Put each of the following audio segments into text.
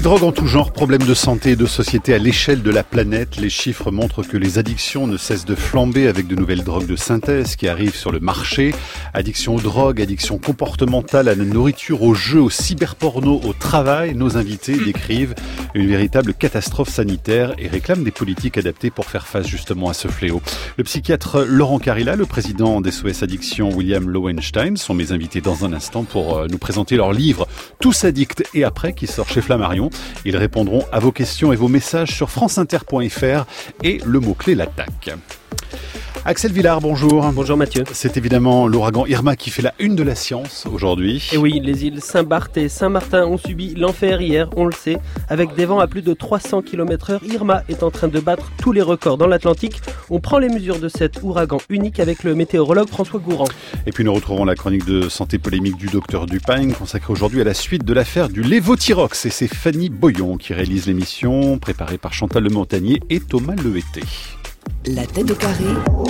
drogues en tout genre, problèmes de santé et de société à l'échelle de la planète. Les chiffres montrent que les addictions ne cessent de flamber avec de nouvelles drogues de synthèse qui arrivent sur le marché. Addiction aux drogues, addiction comportementale, à la nourriture, aux jeux, au cyberporno, au travail. Nos invités décrivent une véritable catastrophe sanitaire et réclament des politiques adaptées pour faire face justement à ce fléau. Le psychiatre Laurent Carilla, le président d'SOS Addiction William Lowenstein sont mes invités dans un instant pour nous présenter leur livre « Tous addicts et après » qui sort chez Flammarion. Ils répondront à vos questions et vos messages sur franceinter.fr et le mot-clé l'attaque. Axel Villard, bonjour. Bonjour Mathieu. C'est évidemment l'ouragan Irma qui fait la une de la science aujourd'hui. Et oui, les îles Saint-Barth et Saint-Martin ont subi l'enfer hier, on le sait. Avec des vents à plus de 300 km/h, Irma est en train de battre tous les records dans l'Atlantique. On prend les mesures de cet ouragan unique avec le météorologue François Gourand. Et puis nous retrouvons la chronique de santé polémique du docteur Dupagne, consacrée aujourd'hui à la suite de l'affaire du lévothyrox. Et c'est Fanny Boyon qui réalise l'émission, préparée par Chantal Le Montagnier et Thomas Lehété. La tête au carré,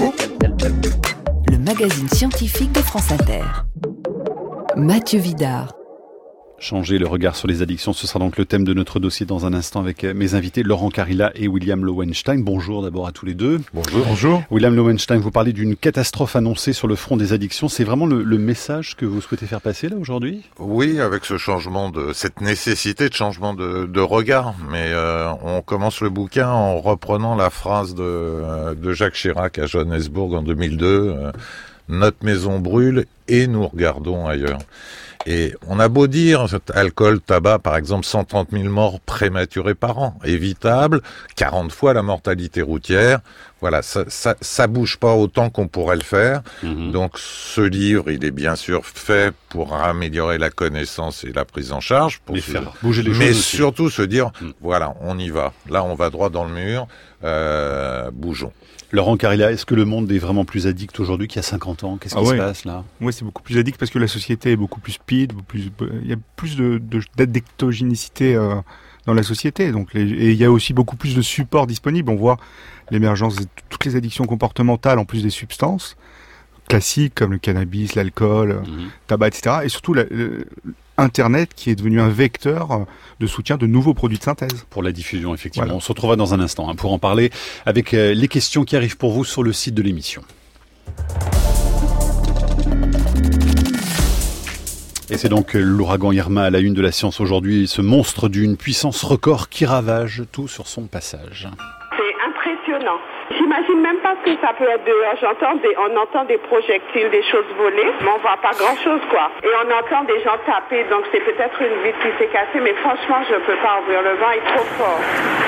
le magazine scientifique de France Inter. Mathieu Vidard. Changer le regard sur les addictions, ce sera donc le thème de notre dossier dans un instant avec mes invités Laurent Carilla et William Lowenstein. Bonjour d'abord à tous les deux. Bonjour. Bonjour. William Lowenstein, vous parlez d'une catastrophe annoncée sur le front des addictions. C'est vraiment le message que vous souhaitez faire passer là aujourd'hui ? Oui, avec ce changement cette nécessité de changement de regard. Mais on commence le bouquin en reprenant la phrase de Jacques Chirac à Johannesburg en 2002. Notre maison brûle et nous regardons ailleurs. Et on a beau dire, alcool, tabac, par exemple, 130 000 morts prématurées par an, évitable, 40 fois la mortalité routière. Voilà, ça bouge pas autant qu'on pourrait le faire. Donc ce livre, il est bien sûr fait pour améliorer la connaissance et la prise en charge, pour faire bouger les choses. Mais surtout se dire, voilà, on y va. Là, on va droit dans le mur, bougeons. Laurent Carilla, est-ce que le monde est vraiment plus addict aujourd'hui qu'il y a 50 ans ? Qu'est-ce qui se passe là ? Oui, c'est beaucoup plus addict parce que la société est beaucoup plus speed, il y a plus d'addictogénicité dans la société. Donc et il y a aussi beaucoup plus de supports disponibles. On voit l'émergence de toutes les addictions comportementales en plus des substances classiques comme le cannabis, l'alcool, tabac, etc. Et surtout Internet qui est devenu un vecteur de soutien de nouveaux produits de synthèse. Pour la diffusion, effectivement. Voilà. On se retrouvera dans un instant pour en parler avec les questions qui arrivent pour vous sur le site de l'émission. Et c'est donc l'ouragan Irma à la une de la science aujourd'hui, ce monstre d'une puissance record qui ravage tout sur son passage. C'est impressionnant. J'imagine même pas ce que ça peut être dehors. On entend des projectiles, des choses voler, mais on voit pas grand-chose, quoi. Et on entend des gens taper, donc c'est peut-être une vitre qui s'est cassée, mais franchement, je peux pas ouvrir. Le vent est trop fort.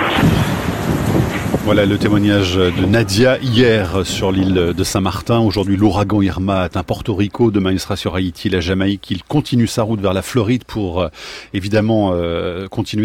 Voilà le témoignage de Nadia hier sur l'île de Saint-Martin. Aujourd'hui, l'ouragan Irma atteint Porto Rico. Demain, il sera sur Haïti, la Jamaïque. Il continue sa route vers la Floride pour évidemment continuer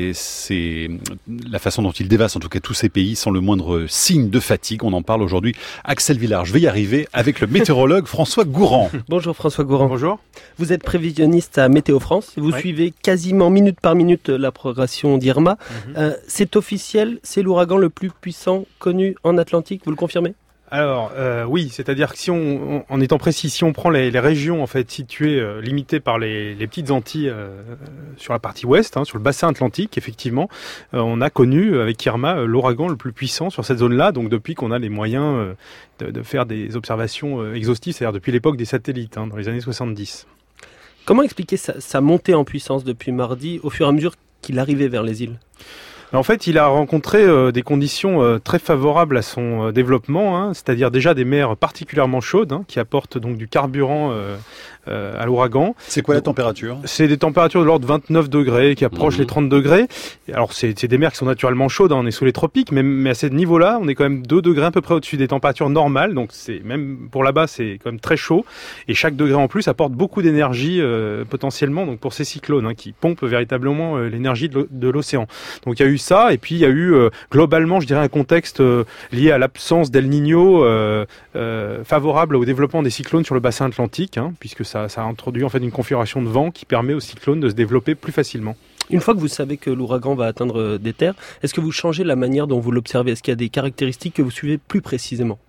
la façon dont il dévaste en tout cas tous ces pays sans le moindre signe de fatigue. On en parle aujourd'hui. Axel Villard, je vais y arriver avec le météorologue François Gourand. Bonjour François Gourand. Bonjour. Vous êtes prévisionniste à Météo France. Vous suivez quasiment minute par minute la progression d'Irma. C'est officiel, c'est l'ouragan le plus puissant connu en Atlantique, vous le confirmez ? Alors oui, c'est-à-dire que si en étant précis, si on prend les régions en fait situées, limitées par les petites Antilles sur la partie ouest, sur le bassin atlantique, effectivement, on a connu avec Irma l'ouragan le plus puissant sur cette zone-là. Donc depuis qu'on a les moyens de faire des observations exhaustives, c'est-à-dire depuis l'époque des satellites, dans les années 70. Comment expliquer sa montée en puissance depuis mardi au fur et à mesure qu'il arrivait vers les îles ? En fait, il a rencontré des conditions très favorables à son développement, c'est-à-dire déjà des mers particulièrement chaudes qui apportent donc du carburant à l'ouragan. C'est quoi la température ? C'est des températures de l'ordre de 29 degrés qui approchent les 30 degrés. Alors c'est des mers qui sont naturellement chaudes, on est sous les tropiques, mais à ce niveau-là, on est quand même 2 degrés à peu près au-dessus des températures normales, donc c'est même pour là-bas c'est quand même très chaud. Et chaque degré en plus apporte beaucoup d'énergie potentiellement donc pour ces cyclones qui pompent véritablement l'énergie de l'océan. Donc il y a eu ça, et puis il y a eu globalement, je dirais, un contexte lié à l'absence d'El Niño favorable au développement des cyclones sur le bassin atlantique, puisque ça a introduit en fait une configuration de vent qui permet aux cyclones de se développer plus facilement. Une fois que vous savez que l'ouragan va atteindre des terres, est-ce que vous changez la manière dont vous l'observez ? Est-ce qu'il y a des caractéristiques que vous suivez plus précisément ?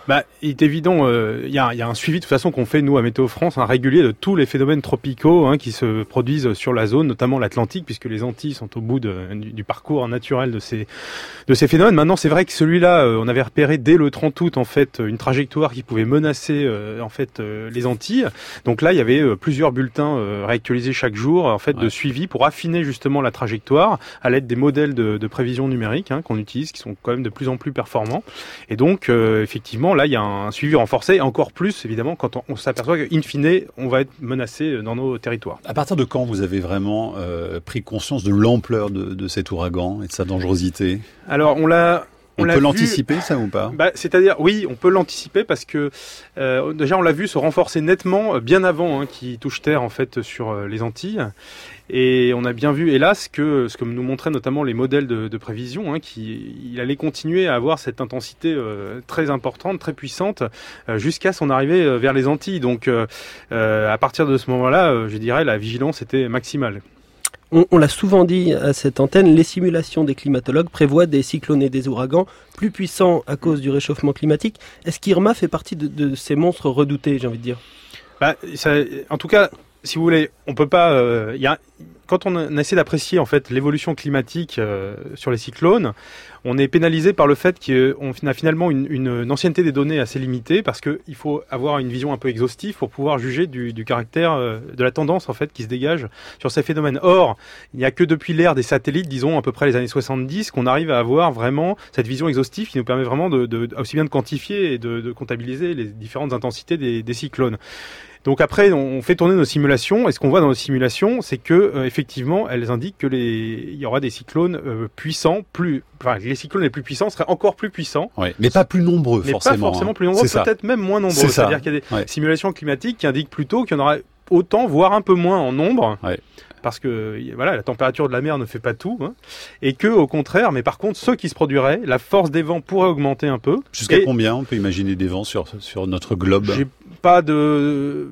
Il est évident, il y a un suivi de toute façon qu'on fait nous à Météo France, régulier de tous les phénomènes tropicaux qui se produisent sur la zone, notamment l'Atlantique, puisque les Antilles sont au bout du parcours naturel de ces phénomènes. Maintenant, c'est vrai que celui-là, on avait repéré dès le 30 août en fait une trajectoire qui pouvait menacer les Antilles. Donc là, il y avait plusieurs bulletins réactualisés chaque jour de suivi pour affiner justement la trajectoire à l'aide des modèles de prévision numérique qu'on utilise, qui sont quand même de plus en plus performants. Et donc, effectivement, là, il y a un suivi renforcé, encore plus, évidemment, quand on s'aperçoit qu'in fine, on va être menacé dans nos territoires. À partir de quand vous avez vraiment pris conscience de l'ampleur de cet ouragan et de sa dangerosité ? Alors, on peut l'anticiper, ça, ou pas ? C'est-à-dire, oui, on peut l'anticiper parce que déjà, on l'a vu se renforcer nettement bien avant qu'il touche terre, en fait, sur les Antilles. Et on a bien vu, hélas, ce que nous montraient notamment les modèles de prévision, qu'il allait continuer à avoir cette intensité très importante, très puissante, jusqu'à son arrivée vers les Antilles. Donc, à partir de ce moment-là, je dirais, la vigilance était maximale. On l'a souvent dit à cette antenne, les simulations des climatologues prévoient des cyclones et des ouragans plus puissants à cause du réchauffement climatique. Est-ce qu'Irma fait partie de ces monstres redoutés, j'ai envie de dire ? En tout cas, si vous voulez, on peut pas. Quand on essaie d'apprécier en fait l'évolution climatique sur les cyclones, on est pénalisé par le fait qu'on a finalement une ancienneté des données assez limitée, parce que il faut avoir une vision un peu exhaustive pour pouvoir juger du caractère de la tendance en fait qui se dégage sur ces phénomènes. Or, il n'y a que depuis l'ère des satellites, disons à peu près les années 70, qu'on arrive à avoir vraiment cette vision exhaustive qui nous permet vraiment aussi bien de quantifier et de comptabiliser les différentes intensités des cyclones. Donc après, on fait tourner nos simulations, et ce qu'on voit dans nos simulations, c'est que effectivement, elles indiquent que il y aura des cyclones puissants, les cyclones les plus puissants seraient encore plus puissants. Ouais, mais pas plus nombreux, forcément. Mais pas forcément plus nombreux, peut-être même moins nombreux. C'est-à-dire qu'il y a des simulations climatiques qui indiquent plutôt qu'il y en aura autant, voire un peu moins en nombre. Ouais. Parce que la température de la mer ne fait pas tout, et que au contraire, mais par contre, ceux qui se produiraient, la force des vents pourrait augmenter un peu. Jusqu'à combien on peut imaginer des vents sur notre globe ? J'ai pas de...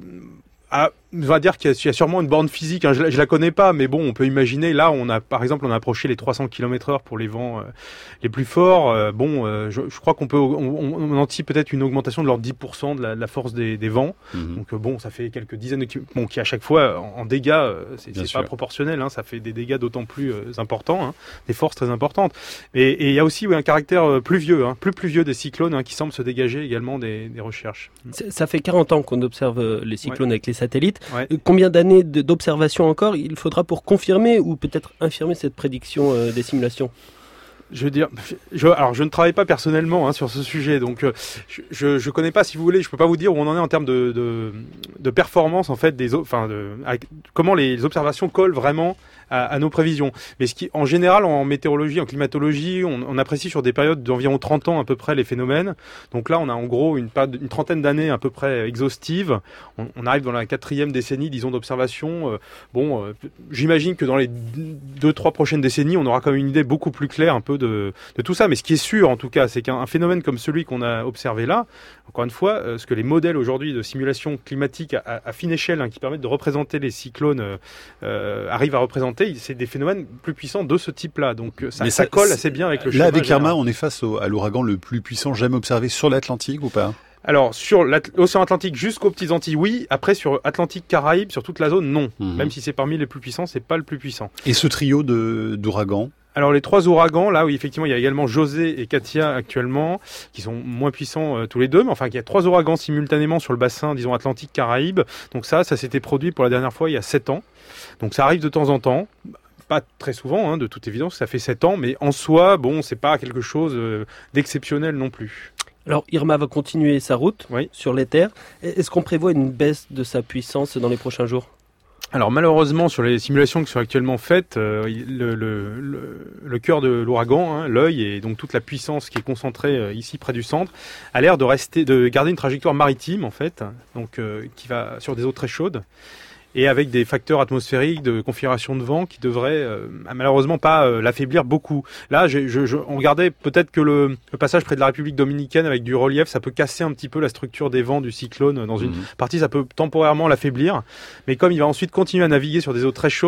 on va dire qu'il y a sûrement une borne physique, je la connais pas, mais bon, on peut imaginer, là, on a approché les 300 km/h pour les vents les plus forts. Je crois on anticipe peut-être une augmentation de l'ordre 10% de la force des vents. Donc ça fait quelques dizaines de kilomètres, qui à chaque fois, en dégâts, c'est pas proportionnel, ça fait des dégâts d'autant plus importants, des forces très importantes. Et il y a aussi un caractère plus pluvieux des cyclones, qui semble se dégager également des recherches. Ça fait 40 ans qu'on observe les cyclones avec les satellites. Ouais. Combien d'années d'observation encore il faudra pour confirmer ou peut-être infirmer cette prédiction des simulations ? Je veux dire, alors je ne travaille pas personnellement sur ce sujet, donc je connais pas, si vous voulez, je peux pas vous dire où on en est en termes de performance en fait comment les observations collent vraiment à nos prévisions. Mais en général, en météorologie, en climatologie, on apprécie sur des périodes d'environ 30 ans à peu près les phénomènes. Donc là, on a en gros une trentaine d'années à peu près exhaustives. On arrive dans la 4e décennie, disons, d'observation. J'imagine que dans les 2-3 prochaines décennies, on aura quand même une idée beaucoup plus claire un peu de tout ça. Mais ce qui est sûr, en tout cas, c'est qu'un phénomène comme celui qu'on a observé là, encore une fois, ce que les modèles aujourd'hui de simulation climatique à fine échelle, qui permettent de représenter les cyclones, arrivent à représenter, c'est des phénomènes plus puissants de ce type-là. Donc ça colle assez bien avec le schéma. Là, avec Irma, on est face à l'ouragan le plus puissant jamais observé sur l'Atlantique ou pas ? Alors, sur l'océan Atlantique jusqu'aux Petites Antilles, oui. Après, sur Atlantique, Caraïbes, sur toute la zone, non. Même si c'est parmi les plus puissants, c'est pas le plus puissant. Et ce trio d'ouragans ? Alors les 3 ouragans, là oui effectivement il y a également José et Katia actuellement, qui sont moins puissants tous les deux, mais enfin il y a 3 ouragans simultanément sur le bassin, disons Atlantique-Caraïbes. Donc ça s'était produit pour la dernière fois il y a 7 ans. Donc ça arrive de temps en temps. Pas très souvent, de toute évidence, ça fait 7 ans, mais en soi, c'est pas quelque chose d'exceptionnel non plus. Alors Irma va continuer sa route sur les terres. Est-ce qu'on prévoit une baisse de sa puissance dans les prochains jours ? Alors malheureusement, sur les simulations qui sont actuellement faites, le cœur de l'ouragan, l'œil, et donc toute la puissance qui est concentrée ici près du centre, a l'air de garder une trajectoire maritime en fait, donc qui va sur des eaux très chaudes, et avec des facteurs atmosphériques de configuration de vent qui devraient malheureusement pas l'affaiblir beaucoup. Là, on regardait peut-être que le passage près de la République dominicaine avec du relief, ça peut casser un petit peu la structure des vents du cyclone. Dans une partie, ça peut temporairement l'affaiblir. Mais comme il va ensuite continuer à naviguer sur des eaux très chaudes,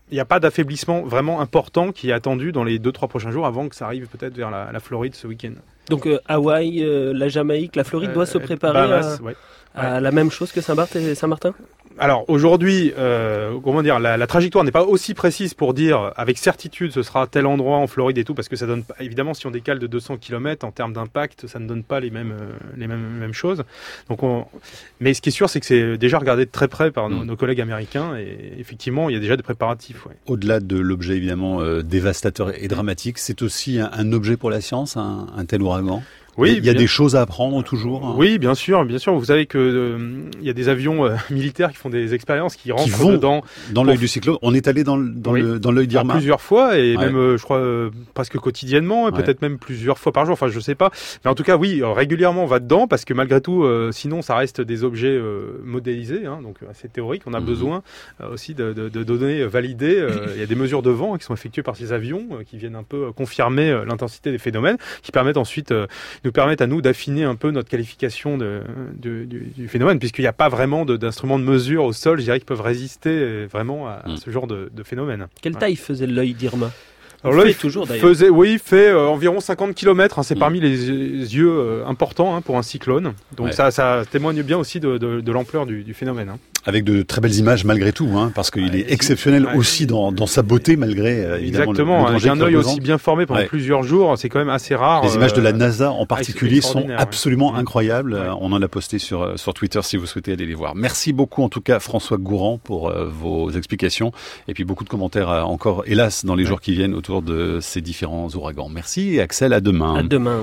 il n'y a pas d'affaiblissement vraiment important qui est attendu dans les 2-3 prochains jours avant que ça arrive peut-être vers la Floride ce week-end. Donc Hawaï, la Jamaïque, la Floride doit se préparer Bahamas, à la même chose que Saint-Barth et Saint-Martin ? Alors aujourd'hui, la trajectoire n'est pas aussi précise pour dire avec certitude ce sera tel endroit en Floride et tout, parce que ça donne pas, évidemment, si on décale de 200 km en termes d'impact, ça ne donne pas les mêmes choses. Donc mais ce qui est sûr, c'est que c'est déjà regardé de très près par nos collègues américains, et effectivement, il y a déjà des préparatifs. Ouais. Au-delà de l'objet évidemment dévastateur et dramatique, c'est aussi un objet pour la science, un tel ouragan. Oui, il y a des choses à apprendre toujours. Oui, bien sûr. Vous savez que il y a des avions militaires qui font des expériences, qui rentrent dedans dans l'œil du cyclone. On est allé dans l'œil d'Irma plusieurs fois, et même je crois presque quotidiennement, et peut-être même plusieurs fois par jour. Enfin, je sais pas. Mais en tout cas, oui, régulièrement on va dedans, parce que malgré tout, sinon ça reste des objets modélisés, donc assez théoriques. On a besoin aussi de données validées. Il y a des mesures de vent qui sont effectuées par ces avions, qui viennent un peu confirmer l'intensité des phénomènes, qui permettent ensuite nous permettent à nous d'affiner un peu notre qualification du phénomène, puisqu'il n'y a pas vraiment d'instruments de mesure au sol, je dirais, qui peuvent résister vraiment à ce genre de phénomène. Quelle taille faisait l'œil d'Irma ? Alors là, il fait environ 50 km. C'est parmi les yeux importants pour un cyclone. Donc ça témoigne bien aussi de l'ampleur du phénomène. Avec de très belles images malgré tout, parce qu'il est exceptionnel aussi dans sa beauté malgré évidemment exactement. Le un œil aussi bien formé pendant plusieurs jours, c'est quand même assez rare. Les images de la NASA en particulier sont absolument incroyables. On en a posté sur Twitter si vous souhaitez aller les voir. Merci beaucoup en tout cas François Gourand pour vos explications, et puis beaucoup de commentaires encore hélas dans les jours qui viennent autour de ces différents ouragans. Merci et Axel, à demain. À demain.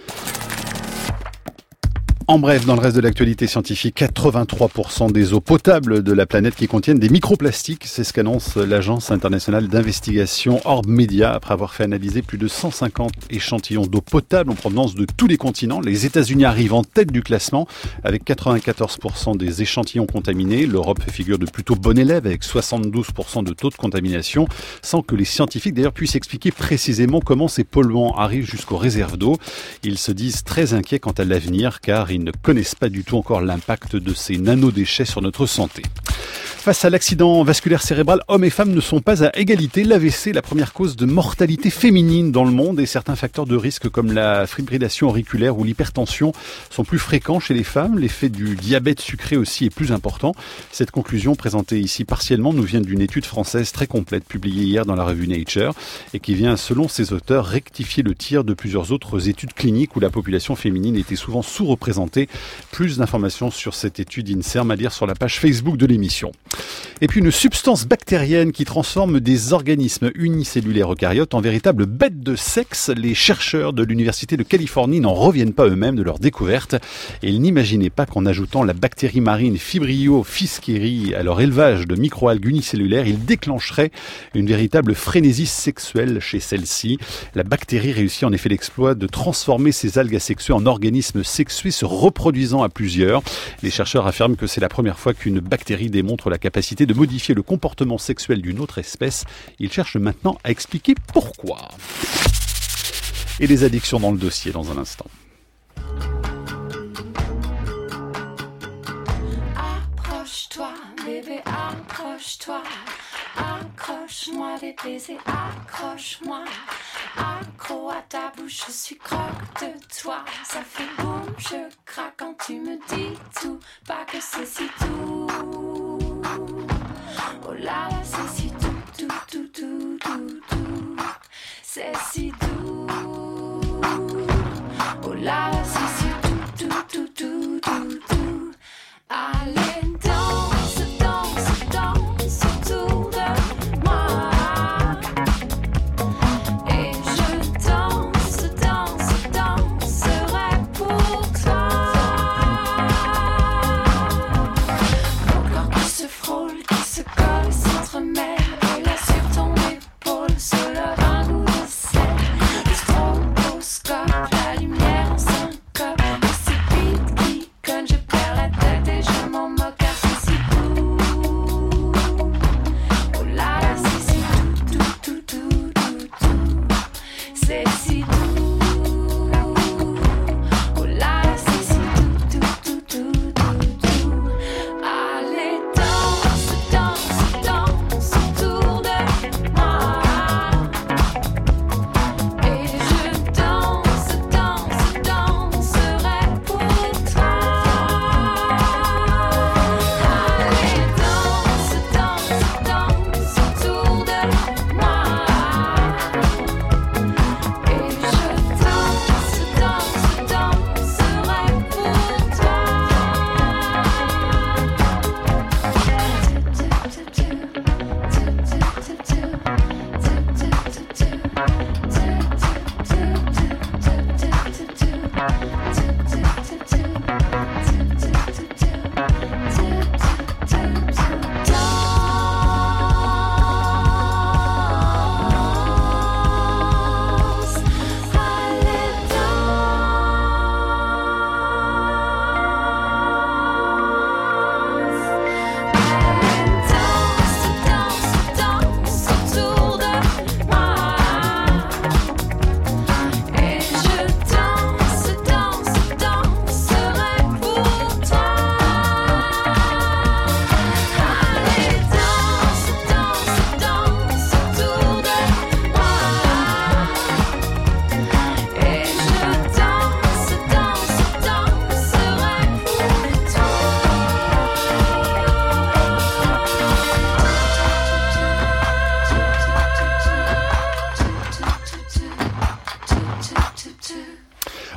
En bref, dans le reste de l'actualité scientifique, 83% des eaux potables de la planète qui contiennent des microplastiques. C'est ce qu'annonce l'Agence internationale d'investigation Orb Media après avoir fait analyser plus de 150 échantillons d'eau potable en provenance de tous les continents. Les États-Unis arrivent en tête du classement avec 94% des échantillons contaminés. L'Europe fait figure de plutôt bon élève avec 72% de taux de contamination, sans que les scientifiques d'ailleurs puissent expliquer précisément comment ces polluants arrivent jusqu'aux réserves d'eau. Ils se disent très inquiets quant à l'avenir car ils ne connaissent pas du tout encore l'impact de ces nanodéchets sur notre santé. Face à l'accident vasculaire cérébral, hommes et femmes ne sont pas à égalité. L'AVC est la première cause de mortalité féminine dans le monde, et certains facteurs de risque comme la fibrillation auriculaire ou l'hypertension sont plus fréquents chez les femmes. L'effet du diabète sucré aussi est plus important. Cette conclusion, présentée ici partiellement, nous vient d'une étude française très complète publiée hier dans la revue Nature et qui vient, selon ses auteurs, rectifier le tir de plusieurs autres études cliniques où la population féminine était souvent sous-représentée. Plus d'informations sur cette étude INSERM à lire sur la page Facebook de l'émission. Et puis une substance bactérienne qui transforme des organismes unicellulaires eucaryotes en véritables bêtes de sexe. Les chercheurs de l'Université de Californie n'en reviennent pas eux-mêmes de leur découverte. Et ils n'imaginaient pas qu'en ajoutant la bactérie marine Vibrio fischeri à leur élevage de microalgues unicellulaires, ils déclencheraient une véritable frénésie sexuelle chez celle-ci. La bactérie réussit en effet l'exploit de transformer ces algues asexuées en organismes sexués se reproduisant à plusieurs. Les chercheurs affirment que c'est la première fois qu'une bactérie démontre la capacité de modifier le comportement sexuel d'une autre espèce. Ils cherchent maintenant à expliquer pourquoi. Et les addictions dans le dossier dans un instant. Approche-toi, bébé, approche-toi. Accroche-moi des baisers, accroche-moi. Accro à ta bouche, je suis croque de toi. Ça fait boum, je craque quand tu me dis tout. Pas que c'est si tout. Oh là là, c'est si tout, tout, tout, tout, tout, tout. C'est si doux. Oh là là, c'est si tout, tout, tout, tout, tout, tout. Allez, danse, danse, danse autour de moi. Et je danse, danse, danserai pour toi. Mon corps qui se frôle, qui se colle, s'entre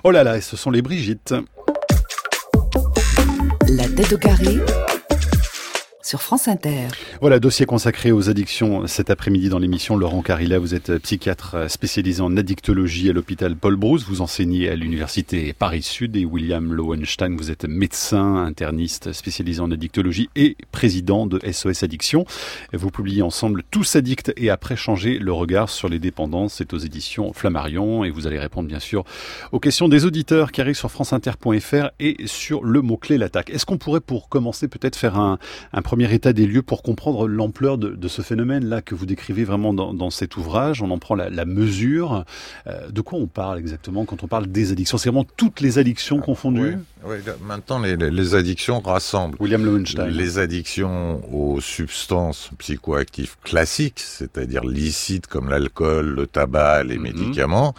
Oh là là, et ce sont les Brigitte. La tête au carré sur France Inter. Voilà, dossier consacré aux addictions cet après-midi dans l'émission. Laurent Carilla, vous êtes psychiatre spécialisé en addictologie à l'hôpital Paul Brousse. Vous enseignez à l'université Paris-Sud et William Lowenstein, vous êtes médecin, interniste spécialisé en addictologie et président de SOS Addiction. Vous publiez ensemble Tous addicts et après changer le regard sur les dépendances. C'est aux éditions Flammarion et vous allez répondre bien sûr aux questions des auditeurs qui arrivent sur franceinter.fr et sur le mot-clé l'attaque. Est-ce qu'on pourrait pour commencer peut-être faire un premier état des lieux pour comprendre l'ampleur de ce phénomène-là que vous décrivez vraiment dans cet ouvrage? On en prend la mesure. De quoi on parle exactement quand on parle des addictions? C'est vraiment toutes les addictions confondues? Oui, maintenant les addictions rassemblent. William Lowenstein. Les addictions aux substances psychoactives classiques, c'est-à-dire licites comme l'alcool, le tabac, les médicaments.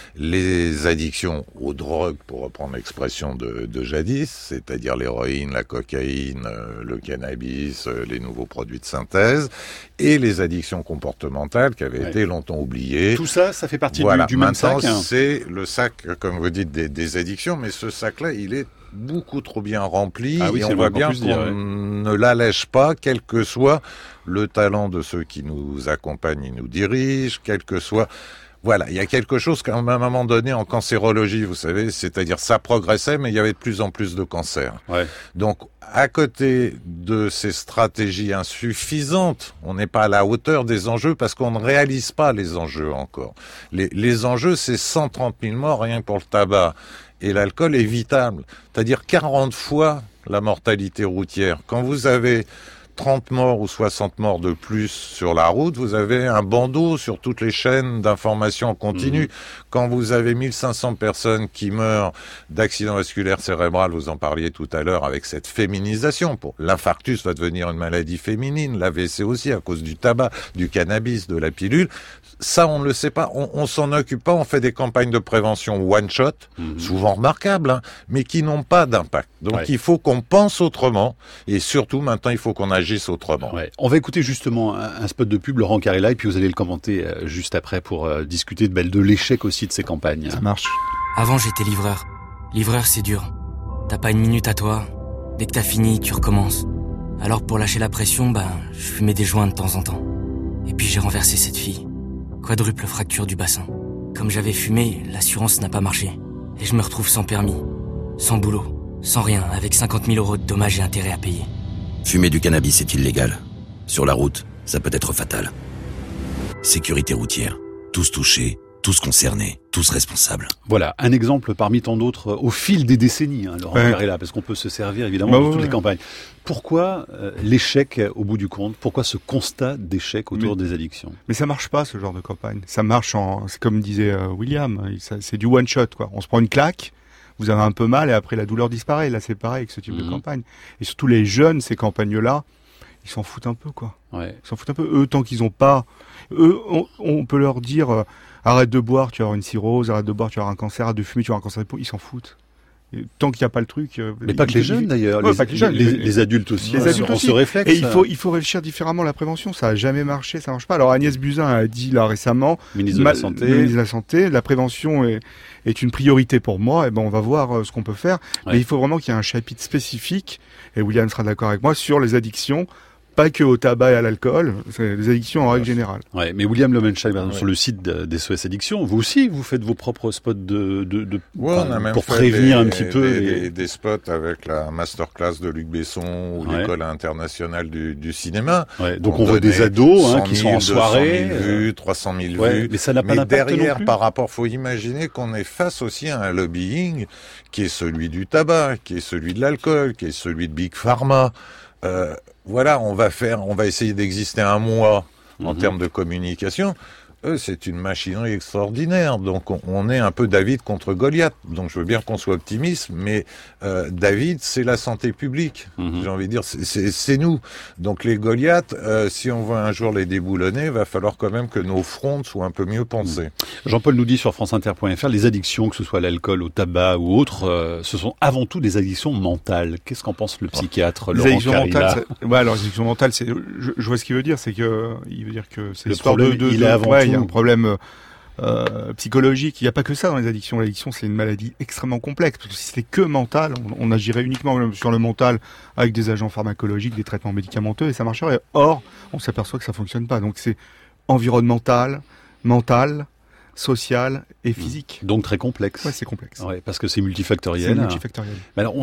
Les addictions aux drogues, pour reprendre l'expression de jadis, c'est-à-dire l'héroïne, la cocaïne, le cannabis, les nouveaux produits de synthèse, et les addictions comportementales qui avaient été longtemps oubliées. Tout ça, ça fait partie du même sac. Maintenant, c'est le sac, comme vous dites, des addictions, mais ce sac-là, il est beaucoup trop bien rempli et on voit bien qu'on ne l'allège pas, quel que soit le talent de ceux qui nous accompagnent et nous dirigent, quel que soit... Voilà, il y a quelque chose qu'à un moment donné en cancérologie, vous savez, c'est-à-dire ça progressait, mais il y avait de plus en plus de cancers. Ouais. Donc, à côté de ces stratégies insuffisantes, on n'est pas à la hauteur des enjeux parce qu'on ne réalise pas les enjeux encore. Les enjeux, c'est 130 000 morts rien que pour le tabac. Et l'alcool est évitable, c'est-à-dire 40 fois la mortalité routière. Quand vous avez 30 morts ou 60 morts de plus sur la route, vous avez un bandeau sur toutes les chaînes d'information en continu. Quand vous avez 1500 personnes qui meurent d'accidents vasculaires cérébrales, vous en parliez tout à l'heure avec cette féminisation. L'infarctus va devenir une maladie féminine, l'AVC aussi à cause du tabac, du cannabis, de la pilule. Ça, on ne le sait pas, on s'en occupe pas, on fait des campagnes de prévention one-shot, souvent remarquables, mais qui n'ont pas d'impact. Donc il faut qu'on pense autrement, et surtout maintenant il faut qu'on agisse autrement. Ouais. On va écouter justement un spot de pub, Laurent Carilla, et puis vous allez le commenter juste après pour discuter de l'échec aussi de ces campagnes. Ça marche. Avant j'étais livreur. Livreur c'est dur. T'as pas une minute à toi. Dès que t'as fini, tu recommences. Alors pour lâcher la pression, je fumais des joints de temps en temps. Et puis j'ai renversé cette fille. Quadruple fracture du bassin. Comme j'avais fumé, l'assurance n'a pas marché. Et je me retrouve sans permis, sans boulot, sans rien, avec 50 000 € de dommages et intérêts à payer. Fumer du cannabis est illégal. Sur la route, ça peut être fatal. Sécurité routière. Tous touchés, tous concernés, tous responsables. Voilà, un exemple parmi tant d'autres au fil des décennies, Laurent Carilla, parce qu'on peut se servir évidemment de toutes les campagnes. Pourquoi l'échec au bout du compte? Pourquoi ce constat d'échec autour des addictions? Mais ça marche pas, ce genre de campagne. Ça marche c'est comme disait William, c'est du one shot, quoi. On se prend une claque, vous avez un peu mal et après la douleur disparaît. Là, c'est pareil avec ce type de campagne. Et surtout les jeunes, ces campagnes-là, ils s'en foutent un peu, quoi. Ouais. Ils s'en foutent un peu. Eux, tant qu'ils ont pas, on peut leur dire, arrête de boire, tu vas avoir une cirrhose, arrête de boire, tu vas avoir un cancer, arrête de fumer, tu vas avoir un cancer de peau. Ils s'en foutent. Et tant qu'il n'y a pas le truc. Mais pas que les jeunes d'ailleurs. Pas que les jeunes. Les adultes aussi. Les adultes aussi. Ce réflexe. Et il faut réfléchir différemment la prévention. Ça a jamais marché, ça marche pas. Alors Agnès Buzyn a dit là récemment, ministre de la Santé, la prévention est une priorité pour moi. Et on va voir ce qu'on peut faire. Ouais. Mais il faut vraiment qu'il y ait un chapitre spécifique. Et William sera d'accord avec moi sur les addictions. Pas que au tabac et à l'alcool, c'est des addictions en règle générale. Ouais, mais William Lowenstein, sur le site des SOS Addiction, vous aussi, vous faites vos propres spots pour prévenir un petit peu. Des spots avec la masterclass de Luc Besson ou l'école internationale du cinéma. Ouais, donc on voit des ados qui sont en soirée. 200 000 vues, 300 000 vues. Mais ça n'a pas d'impact derrière, non plus. Par rapport, faut imaginer qu'on est face aussi à un lobbying qui est celui du tabac, qui est celui de l'alcool, qui est celui de Big Pharma. Voilà, on va essayer d'exister un mois en termes de communication. C'est une machinerie extraordinaire. Donc, on est un peu David contre Goliath. Donc, je veux bien qu'on soit optimiste, mais David, c'est la santé publique. J'ai envie de dire, c'est nous. Donc, les Goliaths, si on veut un jour les déboulonner, va falloir quand même que nos fronts soient un peu mieux pensés. Jean-Paul nous dit sur franceinter.fr, les addictions, que ce soit l'alcool, au tabac ou autre, ce sont avant tout des addictions mentales. Qu'est-ce qu'en pense le psychiatre Laurent Carilla? Alors, les addictions mentales, je vois ce qu'il veut dire. Il veut dire que c'est le problème, il est avant tout. Il y a un problème psychologiques. Il n'y a pas que ça dans les addictions. L'addiction, c'est une maladie extrêmement complexe. Parce que si c'était que mental, on agirait uniquement sur le mental avec des agents pharmacologiques, des traitements médicamenteux, et ça marcherait. Or, on s'aperçoit que ça fonctionne pas. Donc c'est mental, social et physique. Donc très complexe. Ouais, c'est complexe. Ouais, parce que c'est multifactoriel. C'est multifactoriel. Mais alors on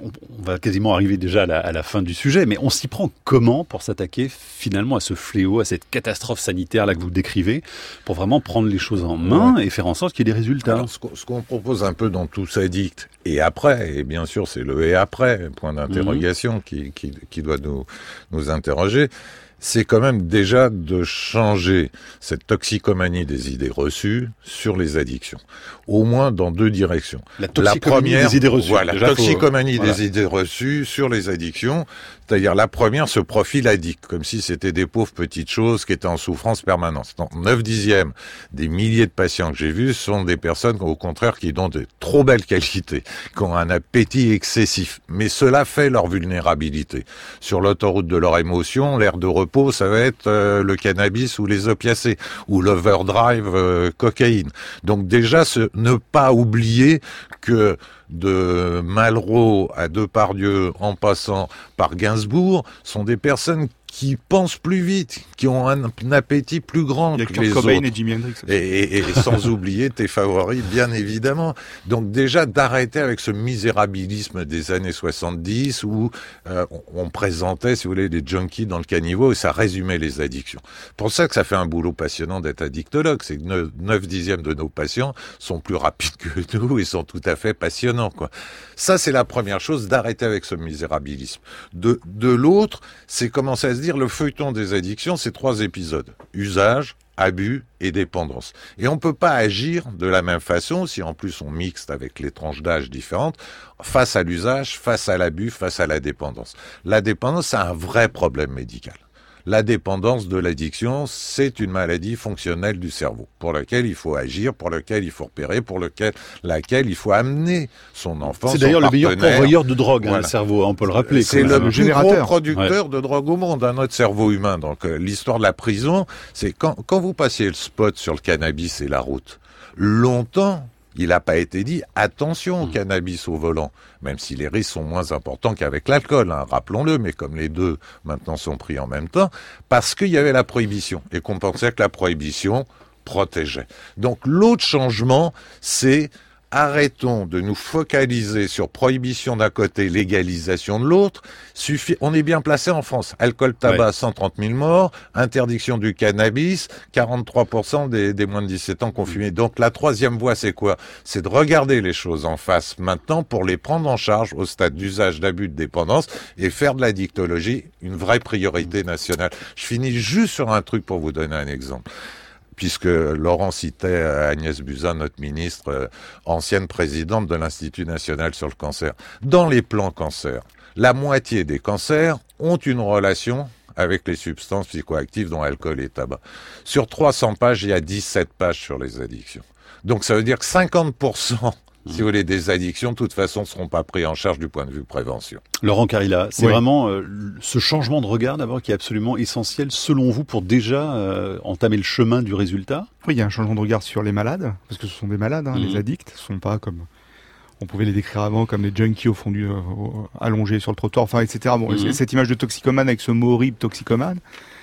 va quasiment arriver déjà à la fin du sujet, mais on s'y prend comment pour s'attaquer finalement à ce fléau, à cette catastrophe sanitaire là que vous décrivez, pour vraiment prendre les choses en main et faire en sorte qu'il y ait des résultats. Alors, ce qu'on propose un peu dans Tous Addicts, et après, et bien sûr c'est le et après, point d'interrogation qui doit nous interroger, c'est quand même déjà de changer cette toxicomanie des idées reçues sur les addictions. Au moins dans 2 directions. La toxicomanie des idées reçues. Voilà, la toxicomanie des idées reçues sur les addictions. C'est-à-dire la première, ce profil addict, comme si c'était des pauvres petites choses qui étaient en souffrance permanente. 9/10 des milliers de patients que j'ai vus sont des personnes, au contraire, qui ont de trop belles qualités, qui ont un appétit excessif. Mais cela fait leur vulnérabilité. Sur l'autoroute de leur émotion, l'air de repos, ça va être le cannabis ou les opiacés, ou l'overdrive cocaïne. Donc déjà, ne pas oublier que de Malraux à Depardieu en passant par Gainsbourg sont des personnes qui pensent plus vite, qui ont un appétit plus grand que les autres. Cobain et Jimi Hendrix aussi. Et sans oublier tes favoris, bien évidemment. Donc déjà, d'arrêter avec ce misérabilisme des années 70 où on présentait, si vous voulez, les junkies dans le caniveau et ça résumait les addictions. Pour ça que ça fait un boulot passionnant d'être addictologue. C'est que 9/10 de nos patients sont plus rapides que nous et sont tout à fait passionnants, quoi. Ça, c'est la première chose, d'arrêter avec ce misérabilisme. De l'autre, c'est commencer à se dire, le feuilleton des addictions, c'est 3 épisodes. Usage, abus et dépendance. Et on peut pas agir de la même façon, si en plus on mixte avec les tranches d'âge différentes, face à l'usage, face à l'abus, face à la dépendance. La dépendance, c'est un vrai problème médical. La dépendance de l'addiction, c'est une maladie fonctionnelle du cerveau, pour laquelle il faut agir, pour laquelle il faut repérer, pour laquelle il faut amener son enfant, c'est d'ailleurs son le meilleur pourvoyeur de drogue, voilà. Le cerveau, on peut le rappeler. C'est le plus gros producteur de drogue au monde, notre cerveau humain. Donc l'histoire de la prison, c'est quand vous passiez le spot sur le cannabis et la route, longtemps, il n'a pas été dit attention au cannabis au volant, même si les risques sont moins importants qu'avec l'alcool, hein, rappelons-le, mais comme les deux maintenant sont pris en même temps, parce qu'il y avait la prohibition et qu'on pensait que la prohibition protégeait. Donc l'autre changement, c'est arrêtons de nous focaliser sur prohibition d'un côté, légalisation de l'autre. On est bien placé en France. Alcool, tabac, 130 000 morts. Interdiction du cannabis, 43% des moins de 17 ans confumés. Donc la troisième voie, c'est quoi? C'est de regarder les choses en face maintenant pour les prendre en charge au stade d'usage, d'abus, de dépendance et faire de l'addictologie une vraie priorité nationale. Je finis juste sur un truc pour vous donner un exemple. Puisque Laurent citait Agnès Buzyn, notre ministre, ancienne présidente de l'Institut national sur le cancer. Dans les plans cancer, la moitié des cancers ont une relation avec les substances psychoactives, dont alcool et tabac. Sur 300 pages, il y a 17 pages sur les addictions. Donc ça veut dire que 50%, si vous voulez, des addictions, de toute façon, ne seront pas pris en charge du point de vue prévention. Laurent Carilla, c'est vraiment ce changement de regard d'abord qui est absolument essentiel selon vous pour déjà entamer le chemin du résultat? Oui, il y a un changement de regard sur les malades, parce que ce sont des malades, les addicts, ce sont pas comme on pouvait les décrire avant comme des junkies au fond allongés sur le trottoir, enfin, etc. Bon, cette image de toxicomane avec ce mot horrible toxicomane,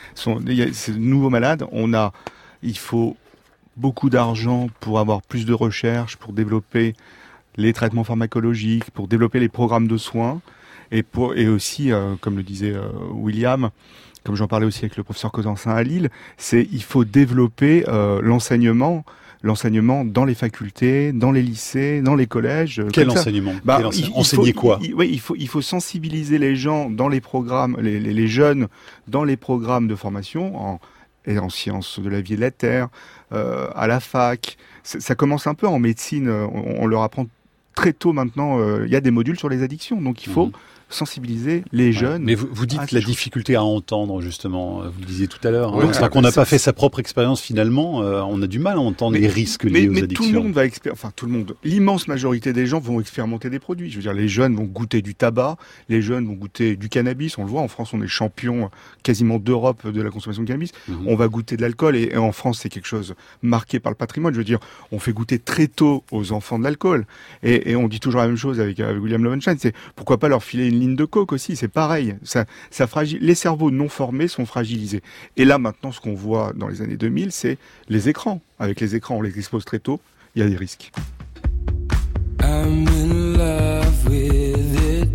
ces nouveaux malades, il faut beaucoup d'argent pour avoir plus de recherche, pour développer les traitements pharmacologiques, pour développer les programmes de soins, et aussi, comme le disait William, comme j'en parlais aussi avec le professeur Cosensin à Lille, il faut développer l'enseignement dans les facultés, dans les lycées, dans les collèges. Quel enseignement? Enseigner quoi? Il faut sensibiliser les gens dans les programmes, les jeunes dans les programmes de formation en sciences de la vie et de la terre, à la fac. Ça commence un peu en médecine, on leur apprend très tôt maintenant, il y a des modules sur les addictions, donc il faut sensibiliser les jeunes. Mais vous dites la difficulté à entendre, justement, vous le disiez tout à l'heure. Oui, c'est-à-dire qu'on n'a pas fait sa propre expérience finalement, on a du mal à entendre les risques liés aux addictions. Tout le monde va l'immense majorité des gens vont expérimenter des produits. Je veux dire, les jeunes vont goûter du tabac, les jeunes vont goûter du cannabis. On le voit, en France, on est champion quasiment d'Europe de la consommation de cannabis. On va goûter de l'alcool et en France, c'est quelque chose marqué par le patrimoine. Je veux dire, on fait goûter très tôt aux enfants de l'alcool. Et on dit toujours la même chose avec William Lowenstein, c'est pourquoi pas leur filer une ligne de coke aussi, c'est pareil. Ça les cerveaux non formés sont fragilisés. Et là, maintenant, ce qu'on voit dans les années 2000, c'est les écrans. Avec les écrans, on les expose très tôt, il y a des risques. I'm in love with it,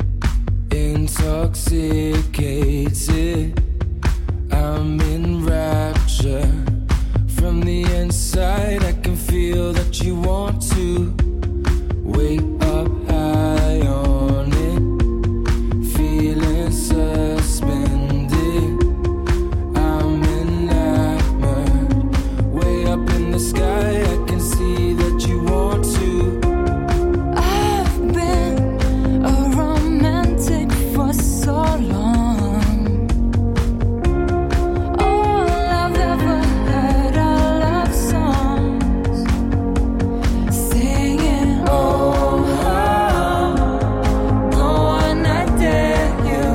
intoxicated. I'm in rapture. From the inside, I can feel that you want to wake up high on it, feeling suspended. I'm enamored, way up in the sky, I can see that you want to. I've been a romantic for so long. All I've ever heard are love songs singing, oh, how, go on, I dare you.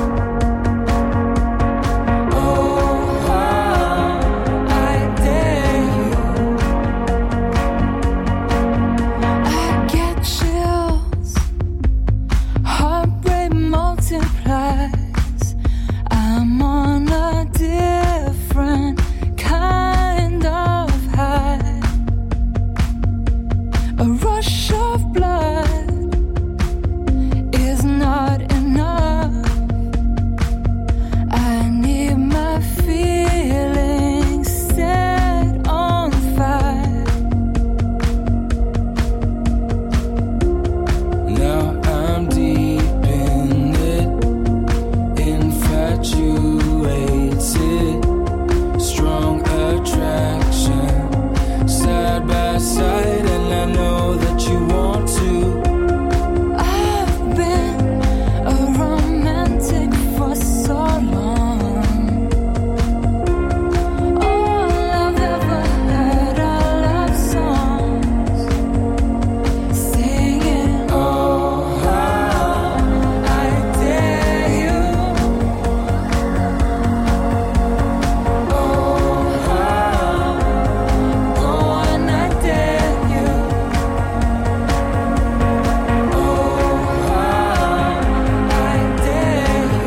Oh, how, I dare you. I get chills, heartbreak multiplies. I'm on a different kind of high. A rush of blood is not enough. I need my feelings set on fire. Now I'm deep in it, infatuated, strong attraction, side by side, and I know that you want to. I've been a romantic for so long. All I've ever heard are love songs singing, Oh, how I dare you. Oh, how, go on, I dare you. Oh, how I dare you.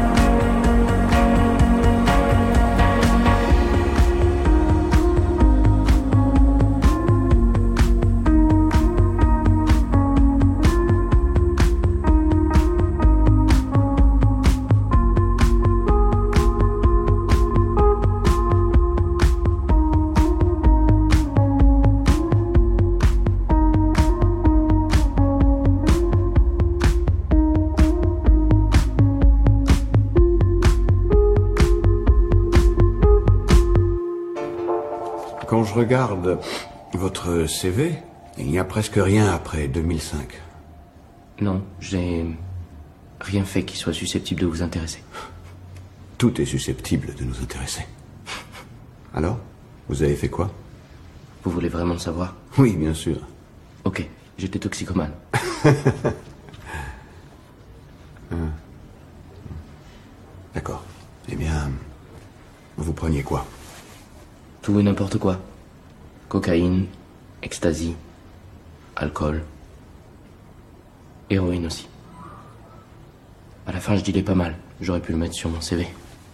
Quand je regarde votre CV, il n'y a presque rien après 2005. Non, j'ai rien fait qui soit susceptible de vous intéresser. Tout est susceptible de nous intéresser. Alors, vous avez fait quoi? Vous voulez vraiment le savoir? Oui, bien sûr. Ok, j'étais toxicomane. D'accord. Eh bien, vous preniez quoi? Tout et n'importe quoi. Cocaïne, ecstasy, alcool, héroïne aussi. À la fin, je dilais pas mal. J'aurais pu le mettre sur mon CV.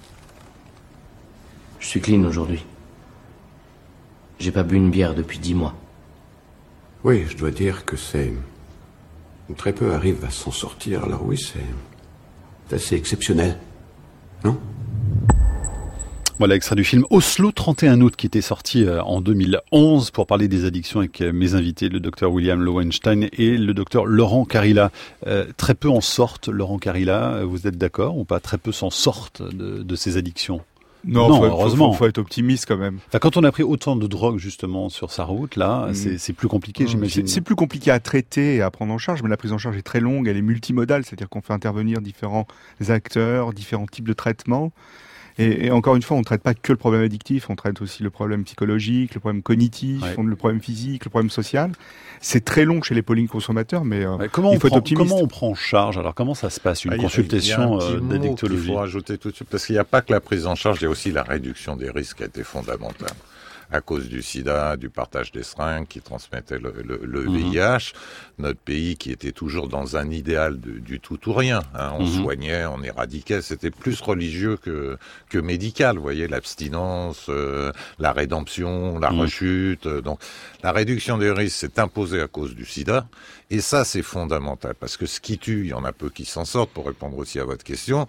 Je suis clean aujourd'hui. J'ai pas bu une bière depuis 10 mois. Oui, je dois dire que c'est... Très peu arrivent à s'en sortir, alors oui, c'est assez exceptionnel. Non? Voilà, extrait du film Oslo 31 août qui était sorti en 2011 pour parler des addictions avec mes invités, le docteur William Lowenstein et le docteur Laurent Carilla. Très peu en sortent, Laurent Carilla, vous êtes d'accord ou pas? Très peu s'en sortent de ces addictions? Non, heureusement. Faut être optimiste quand même. Enfin, quand on a pris autant de drogue justement sur sa route, là, c'est plus compliqué, j'imagine. C'est plus compliqué à traiter et à prendre en charge, mais la prise en charge est très longue, elle est multimodale, c'est-à-dire qu'on fait intervenir différents acteurs, différents types de traitements. Et encore une fois, on ne traite pas que le problème addictif, on traite aussi le problème psychologique, le problème cognitif, le problème physique, le problème social. C'est très long chez les polygconsommateurs, mais comment il faut être optimiste. Comment on prend en charge? Alors, comment ça se passe, une consultation d'addictologie? Il faut rajouter tout de suite, parce qu'il n'y a pas que la prise en charge, il y a aussi la réduction des risques qui a été fondamentale. À cause du sida, du partage des seringues qui transmettaient le VIH, notre pays qui était toujours dans un idéal du tout ou rien. Hein, on soignait, on éradiquait, c'était plus religieux que médical. Vous voyez, l'abstinence, la rédemption, la rechute. Donc, la réduction des risques s'est imposée à cause du sida. Et ça, c'est fondamental, parce que ce qui tue, il y en a peu qui s'en sortent, pour répondre aussi à votre question,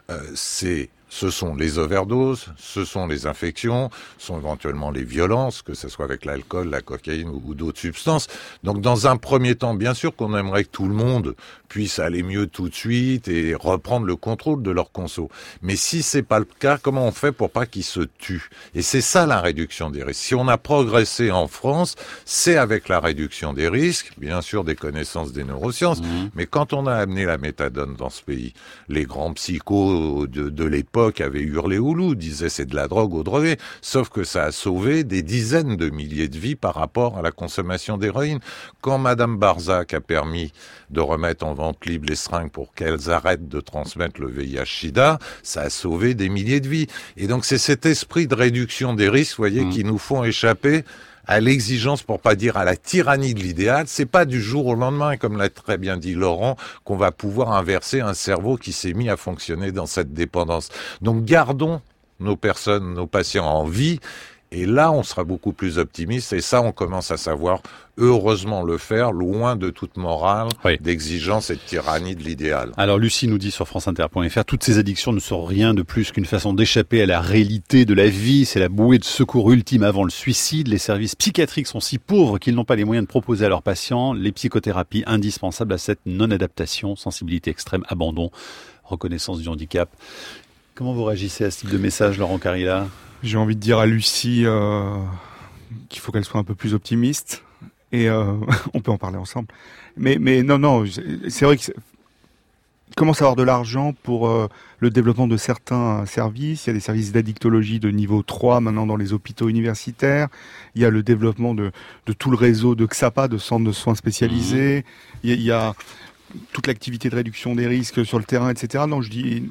ce sont les overdoses, ce sont les infections, ce sont éventuellement les violences, que ce soit avec l'alcool, la cocaïne ou d'autres substances. Donc dans un premier temps, bien sûr qu'on aimerait que tout le monde puisse aller mieux tout de suite et reprendre le contrôle de leur conso. Mais si c'est pas le cas, comment on fait pour pas qu'ils se tuent? Et c'est ça la réduction des risques. Si on a progressé en France, c'est avec la réduction des risques, bien sûr des connaissances des neurosciences, mais quand on a amené la méthadone dans ce pays, les grands psychos de l'époque avaient hurlé au loup, disaient c'est de la drogue aux drogués, sauf que ça a sauvé des dizaines de milliers de vies par rapport à la consommation d'héroïne. Quand Madame Barzac a permis de remettre en vente libre les seringues pour qu'elles arrêtent de transmettre le VIH-Sida, ça a sauvé des milliers de vies. Et donc c'est cet esprit de réduction des risques, vous voyez, qui nous font échapper à l'exigence, pour pas dire à la tyrannie de l'idéal. C'est pas du jour au lendemain, comme l'a très bien dit Laurent, qu'on va pouvoir inverser un cerveau qui s'est mis à fonctionner dans cette dépendance. Donc gardons nos personnes, nos patients en vie, et là on sera beaucoup plus optimiste, et ça on commence à savoir heureusement le faire, loin de toute morale, d'exigence et de tyrannie de l'idéal. Alors Lucie nous dit sur franceinter.fr, toutes ces addictions ne sont rien de plus qu'une façon d'échapper à la réalité de la vie, c'est la bouée de secours ultime avant le suicide. Les services psychiatriques sont si pauvres qu'ils n'ont pas les moyens de proposer à leurs patients les psychothérapies indispensables à cette non-adaptation, sensibilité extrême, abandon, reconnaissance du handicap. Comment vous réagissez à ce type de message, Laurent Carilla? J'ai envie de dire à Lucie qu'il faut qu'elle soit un peu plus optimiste. Et on peut en parler ensemble. Mais non, c'est vrai qu'il commence à avoir de l'argent pour le développement de certains services. Il y a des services d'addictologie de niveau 3 maintenant dans les hôpitaux universitaires. Il y a le développement de tout le réseau de XAPA, de centres de soins spécialisés. Il y a toute l'activité de réduction des risques sur le terrain, etc. Non, je dis,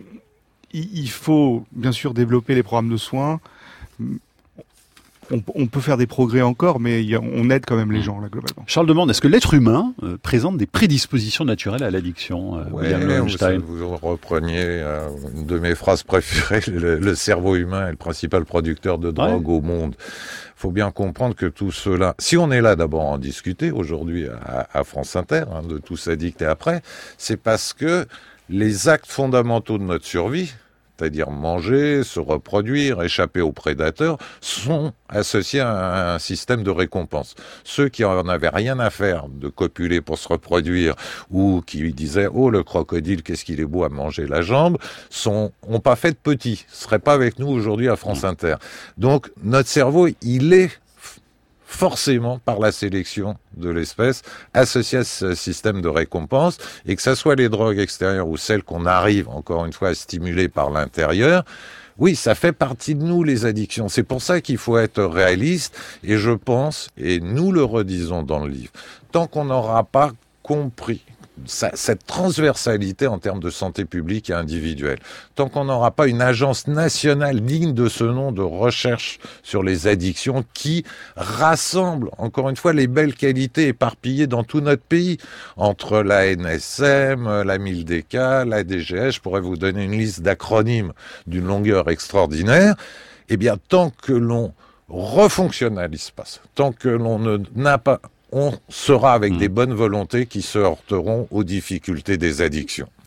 il faut bien sûr développer les programmes de soins. On peut faire des progrès encore, mais on aide quand même les gens, là, globalement. Charles demande, est-ce que l'être humain présente des prédispositions naturelles à l'addiction? Vous repreniez une de mes phrases préférées, le cerveau humain est le principal producteur de drogue au monde. Faut bien comprendre que tout cela, si on est là d'abord à en discuter aujourd'hui à France Inter, de tous addicts et après, c'est parce que les actes fondamentaux de notre survie, c'est-à-dire manger, se reproduire, échapper aux prédateurs, sont associés à un système de récompense. Ceux qui en avaient rien à faire de copuler pour se reproduire, ou qui disaient « Oh, le crocodile, qu'est-ce qu'il est beau à manger la jambe », ont pas fait de petits, seraient pas avec nous aujourd'hui à France Inter. Donc, notre cerveau, il est forcément, par la sélection de l'espèce, associé à ce système de récompense, et que ça soit les drogues extérieures ou celles qu'on arrive, encore une fois, à stimuler par l'intérieur, oui, ça fait partie de nous, les addictions. C'est pour ça qu'il faut être réaliste, et je pense, et nous le redisons dans le livre, tant qu'on n'aura pas compris cette transversalité en termes de santé publique et individuelle. Tant qu'on n'aura pas une agence nationale digne de ce nom de recherche sur les addictions qui rassemble, encore une fois, les belles qualités éparpillées dans tout notre pays, entre la NSM, la MILDK, la DGS, je pourrais vous donner une liste d'acronymes d'une longueur extraordinaire, eh bien, tant que l'on refonctionnalise pas ça, tant que l'on n'a pas... on sera avec des bonnes volontés qui se heurteront aux difficultés des addictions.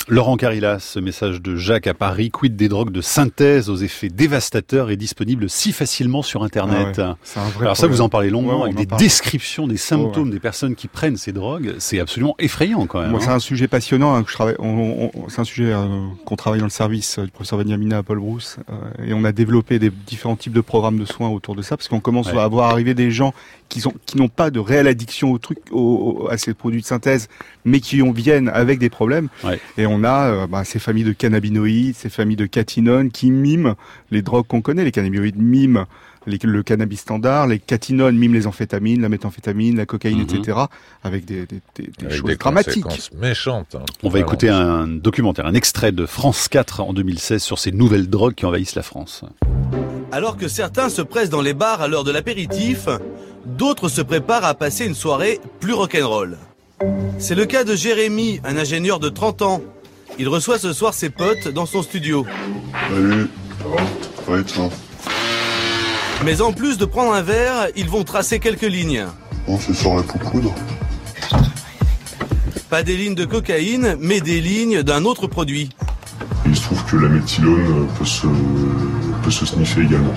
Laurent Carilas, ce message de Jacques à Paris, quid des drogues de synthèse aux effets dévastateurs et disponibles si facilement sur Internet. Ah ouais, c'est un vrai Alors ça, problème. vous en parlez longuement, Ouais, avec on en des parle. descriptions des symptômes des personnes qui prennent ces drogues. C'est absolument effrayant quand même. Moi, c'est un sujet passionnant. Hein, que je travaille. C'est un sujet qu'on travaille dans le service du professeur Beniamina à Paul Brousse, et on a développé des différents types de programmes de soins autour de ça, parce qu'on commence à voir arriver des gens qui n'ont pas de réelle addiction au truc, à ces produits de synthèse, mais qui viennent avec des problèmes. Ouais. Et on a ces familles de cannabinoïdes, ces familles de catinones qui miment les drogues qu'on connaît. Les cannabinoïdes miment le cannabis standard, les catinones miment les amphétamines, la méthamphétamine, la cocaïne, etc., avec des Avec choses des dramatiques. conséquences méchantes. On va écouter un documentaire, un extrait de France 4 en 2016 sur ces nouvelles drogues qui envahissent la France. Alors que certains se pressent dans les bars à l'heure de l'apéritif, d'autres se préparent à passer une soirée plus rock'n'roll. C'est le cas de Jérémy, un ingénieur de 30 ans. Il reçoit ce soir ses potes dans son studio. Salut, ça va? Ouais, toi. Mais en plus de prendre un verre, ils vont tracer quelques lignes. On se sort la poudre. Pas des lignes de cocaïne, mais des lignes d'un autre produit. Il se trouve que la méthylone peut se sniffer également.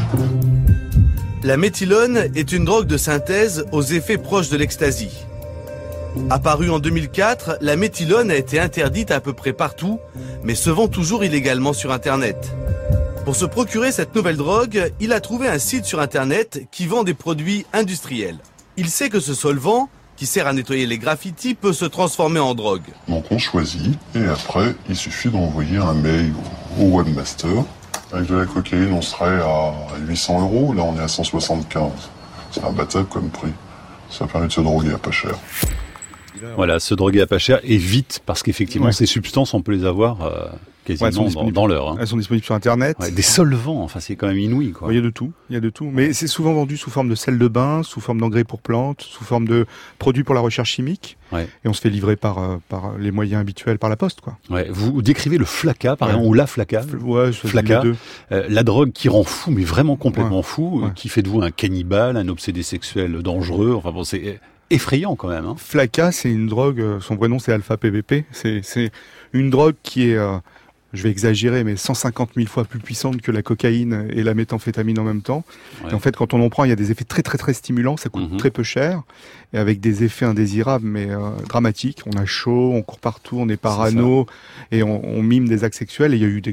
La méthylone est une drogue de synthèse aux effets proches de l'ecstasy. Apparue en 2004, la méthylone a été interdite à peu près partout, mais se vend toujours illégalement sur Internet. Pour se procurer cette nouvelle drogue, il a trouvé un site sur Internet qui vend des produits industriels. Il sait que ce solvant, qui sert à nettoyer les graffitis, peut se transformer en drogue. Donc on choisit, et après, il suffit d'envoyer un mail au webmaster. Avec de la cocaïne, on serait à 800 €, là on est à 175. C'est imbattable comme prix. Ça permet de se droguer à pas cher. Voilà, se droguer à pas cher et vite, parce qu'effectivement, ces substances, on peut les avoir quasiment dans l'heure. Elles sont disponibles sur Internet. Ouais, des solvants, enfin c'est quand même inouï, quoi. Il y a de tout, Mais c'est souvent vendu sous forme de sel de bain, sous forme d'engrais pour plantes, sous forme de produits pour la recherche chimique. Ouais. Et on se fait livrer par les moyens habituels, par la poste, quoi. Ouais, vous décrivez le flacka, par exemple, ou la flacka. Flacka, la drogue qui rend fou, mais vraiment complètement fou, qui fait de vous un cannibale, un obsédé sexuel dangereux. Enfin bon, c'est effrayant quand même. Hein. Flacka, c'est une drogue, son vrai nom c'est alpha-PVP. C'est une drogue qui est, je vais exagérer, mais 150 000 fois plus puissante que la cocaïne et la méthamphétamine en même temps. Ouais. Et en fait, quand on en prend, il y a des effets très très très stimulants, ça coûte très peu cher, et avec des effets indésirables mais dramatiques. On a chaud, on court partout, on est parano, et on mime des actes sexuels. Et il y a eu des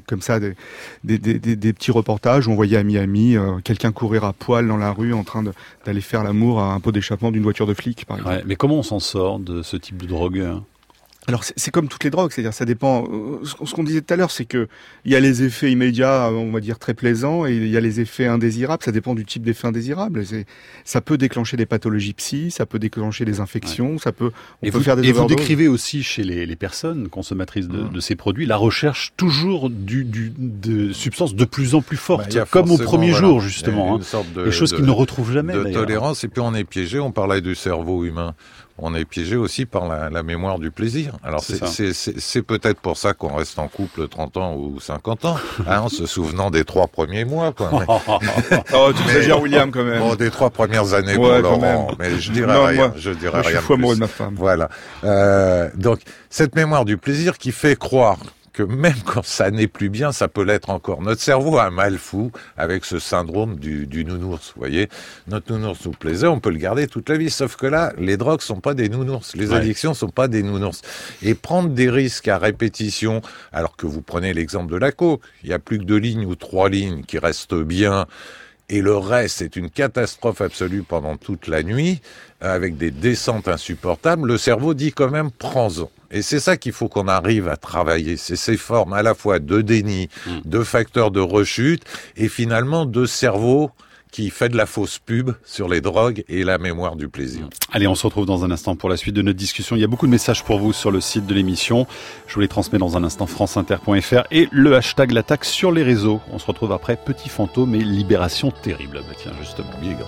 petits reportages où on voyait à Miami quelqu'un courir à poil dans la rue en train d'aller faire l'amour à un pot d'échappement d'une voiture de flic, par exemple. Ouais, mais comment on s'en sort de ce type de drogue, hein? Alors c'est comme toutes les drogues, c'est-à-dire ça dépend. Ce qu'on disait tout à l'heure, c'est que il y a les effets immédiats, on va dire très plaisants, et il y a les effets indésirables. Ça dépend du type d'effet indésirable. Ça peut déclencher des pathologies psy, ça peut déclencher des infections, ça peut. On peut faire des overdoses. Vous décrivez aussi chez les personnes consommatrices de ces produits la recherche toujours de substances de plus en plus fortes, comme au premier jour justement, des choses qu'ils ne retrouvent jamais. De tolérance, et puis on est piégé. On parlait du cerveau humain. On est piégé aussi par la mémoire du plaisir. Alors c'est peut-être pour ça qu'on reste en couple 30 ans ou 50 ans, hein, en se souvenant des 3 premiers mois. Quoi. Oh, tu exagères, William, quand même. Bon, des 3 premières années pour Laurent, mais je dirais rien. Je dirais rien. Je suis fou amoureux de ma femme. Voilà. Donc cette mémoire du plaisir qui fait croire que même quand ça n'est plus bien, ça peut l'être encore. Notre cerveau a un mal fou avec ce syndrome du nounours, vous voyez. Notre nounours nous plaisait, on peut le garder toute la vie. Sauf que là, les drogues sont pas des nounours. Les addictions sont pas des nounours. Et prendre des risques à répétition, alors que vous prenez l'exemple de la coke, il y a plus que 2 lignes ou 3 lignes qui restent bien, et le reste, c'est une catastrophe absolue pendant toute la nuit, avec des descentes insupportables. Le cerveau dit quand même, prends-en. Et c'est ça qu'il faut qu'on arrive à travailler. C'est ces formes à la fois de déni, de facteurs de rechute, et finalement de cerveau qui fait de la fausse pub sur les drogues et la mémoire du plaisir. Allez, on se retrouve dans un instant pour la suite de notre discussion. Il y a beaucoup de messages pour vous sur le site de l'émission. Je vous les transmets dans un instant, franceinter.fr et le hashtag l'attaque sur les réseaux. On se retrouve après Petit Fantôme et Libération Terrible. Bah tiens, justement, Bigre.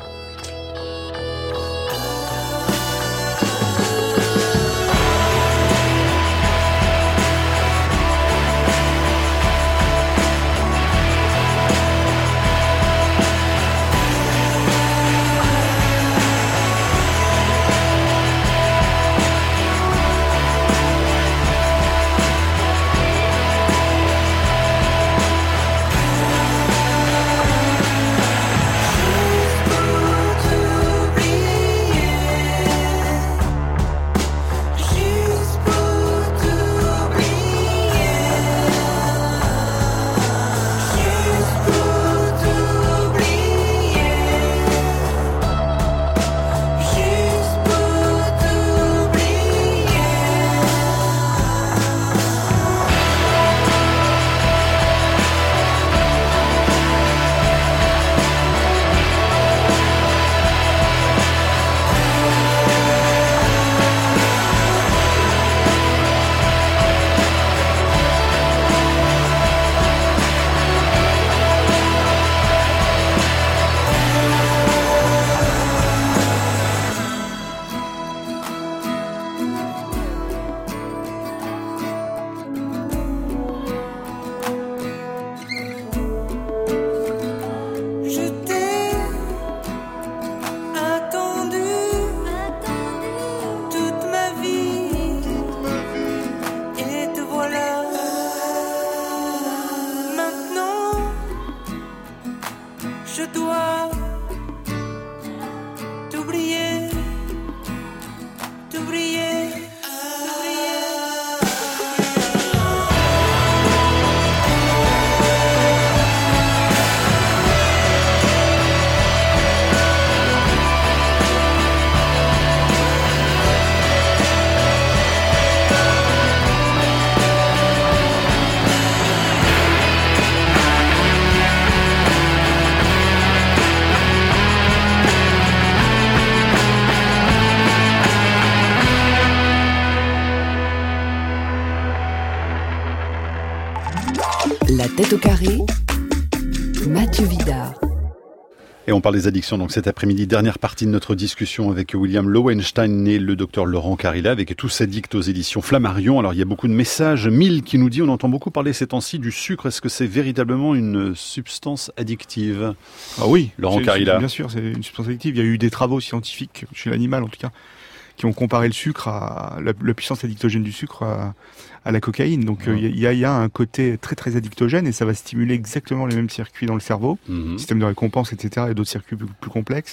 je dois t'oublier, t'oublier. La tête au carré, Mathieu Vidard. Et on parle des addictions donc cet après-midi, dernière partie de notre discussion avec William Lowenstein et le docteur Laurent Carilla avec Tous addicts aux éditions Flammarion. Alors il y a beaucoup de messages, Mille qui nous dit, on entend beaucoup parler ces temps-ci du sucre, est-ce que c'est véritablement une substance addictive? Ah oui, Laurent Carilla. Bien sûr, c'est une substance addictive. Il y a eu des travaux scientifiques, chez l'animal en tout cas, qui ont comparé le sucre à la puissance addictogène du sucre à la cocaïne. Donc il y a un côté très très addictogène et ça va stimuler exactement les mêmes circuits dans le cerveau, système de récompense, etc. et d'autres circuits plus complexes.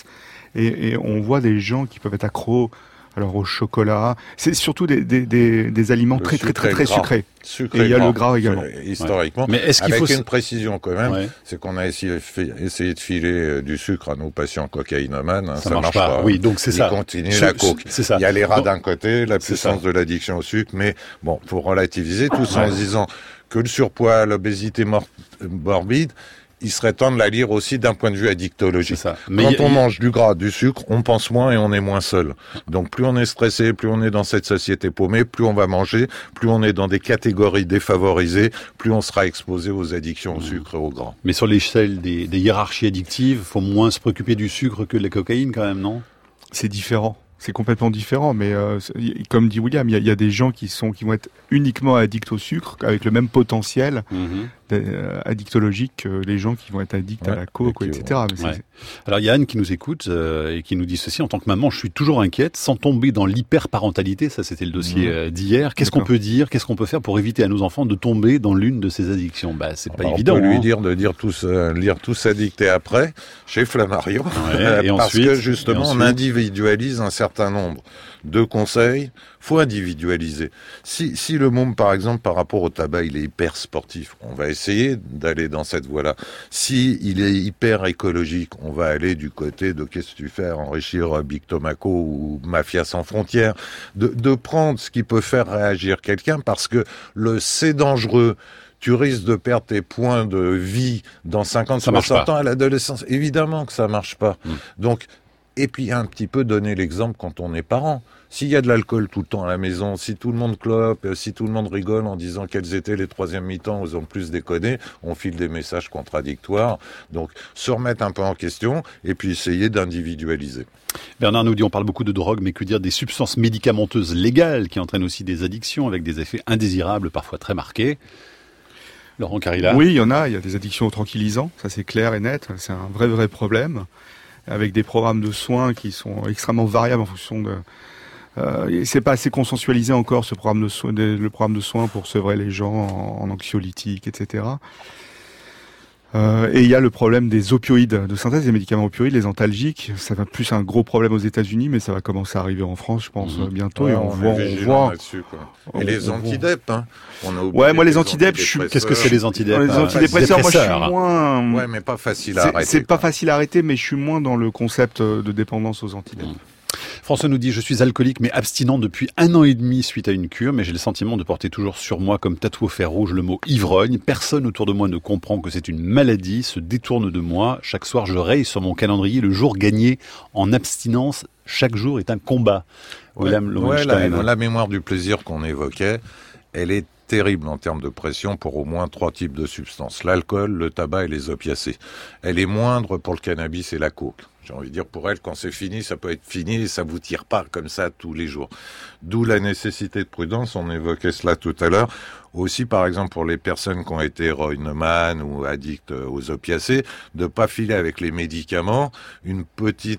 Et on voit des gens qui peuvent être accros. Alors au chocolat, c'est surtout des aliments très sucrés. Sucré et il y a gras, le gras également. Historiquement. Mais est-ce qu'il avec faut une précision quand même, c'est qu'on a essayé de filer du sucre à nos patients cocaïnomanes, ça marche pas. Oui, donc c'est ça. Ils continuent la coke. C'est ça. Il y a les rats d'un côté, la puissance de l'addiction au sucre, mais bon, pour relativiser tout ça en se disant que le surpoids, l'obésité morbide, il serait temps de la lire aussi d'un point de vue addictologique. Quand on mange du gras, du sucre, on pense moins et on est moins seul. Donc plus on est stressé, plus on est dans cette société paumée, plus on va manger, plus on est dans des catégories défavorisées, plus on sera exposé aux addictions au sucre et au gras. Mais sur l'échelle des hiérarchies addictives, il faut moins se préoccuper du sucre que de la cocaïne quand même, non? C'est différent. C'est complètement différent, mais comme dit William, il y a des gens qui vont être uniquement addicts au sucre, avec le même potentiel addictologique que les gens qui vont être addicts à la coke, etc. Mais alors il y a Anne qui nous écoute et qui nous dit ceci: en tant que maman, je suis toujours inquiète, sans tomber dans l'hyperparentalité, ça c'était le dossier d'hier. Qu'est-ce qu'on peut dire, qu'est-ce qu'on peut faire pour éviter à nos enfants de tomber dans l'une de ces addictions? C'est pas évident. On peut lui dire de lire tous addictés après, chez Flammarion, et parce ensuite, que justement on individualise un certain nombre de conseils, faut individualiser. Si le môme, par exemple, par rapport au tabac, il est hyper sportif, on va essayer d'aller dans cette voie-là. Si il est hyper écologique, on va aller du côté de qu'est-ce que tu fais, enrichir Big Tomaco ou Mafia sans frontières, de prendre ce qui peut faire réagir quelqu'un, parce que c'est dangereux. Tu risques de perdre tes points de vie dans 50-60 ans à l'adolescence. Évidemment que ça marche pas. Donc, et puis un petit peu donner l'exemple quand on est parent. S'il y a de l'alcool tout le temps à la maison, si tout le monde clope, si tout le monde rigole en disant quels étaient les troisième mi-temps, ils ont plus déconné, on file des messages contradictoires. Donc se remettre un peu en question et puis essayer d'individualiser. Bernard nous dit, on parle beaucoup de drogue, mais que dire des substances médicamenteuses légales qui entraînent aussi des addictions avec des effets indésirables parfois très marqués? Laurent Carilla. Oui, il y a des addictions aux tranquillisants, ça c'est clair et net, c'est un vrai problème, avec des programmes de soins qui sont extrêmement variables en fonction de... c'est pas assez consensualisé encore le programme de soins pour sevrer les gens en anxiolytiques, etc. Et il y a le problème des opioïdes de synthèse, des médicaments opioïdes, les antalgiques. Ça va plus un gros problème aux États-Unis, mais ça va commencer à arriver en France, je pense, bientôt. Et on voit. Et les antidep, hein. Moi les antidep, qu'est-ce que c'est les antidep? Les antidépresseurs, moi je suis moins. Ouais, mais pas facile à arrêter. C'est pas facile à arrêter, mais je suis moins dans le concept de dépendance aux antidep. François nous dit, je suis alcoolique mais abstinent depuis 1 an et demi suite à une cure, mais j'ai le sentiment de porter toujours sur moi comme tatoué au fer rouge le mot ivrogne. Personne autour de moi ne comprend que c'est une maladie, se détourne de moi. Chaque soir, je raye sur mon calendrier le jour gagné en abstinence. Chaque jour est un combat. La mémoire du plaisir qu'on évoquait, elle est terrible en termes de pression pour au moins 3 types de substances. L'alcool, le tabac et les opiacés. Elle est moindre pour le cannabis et la coke. J'ai envie de dire, pour elle, quand c'est fini, ça peut être fini et ça vous tire pas comme ça tous les jours. D'où la nécessité de prudence, on évoquait cela tout à l'heure. Aussi, par exemple, pour les personnes qui ont été héroïnomanes ou addictes aux opiacés, de pas filer avec les médicaments une petite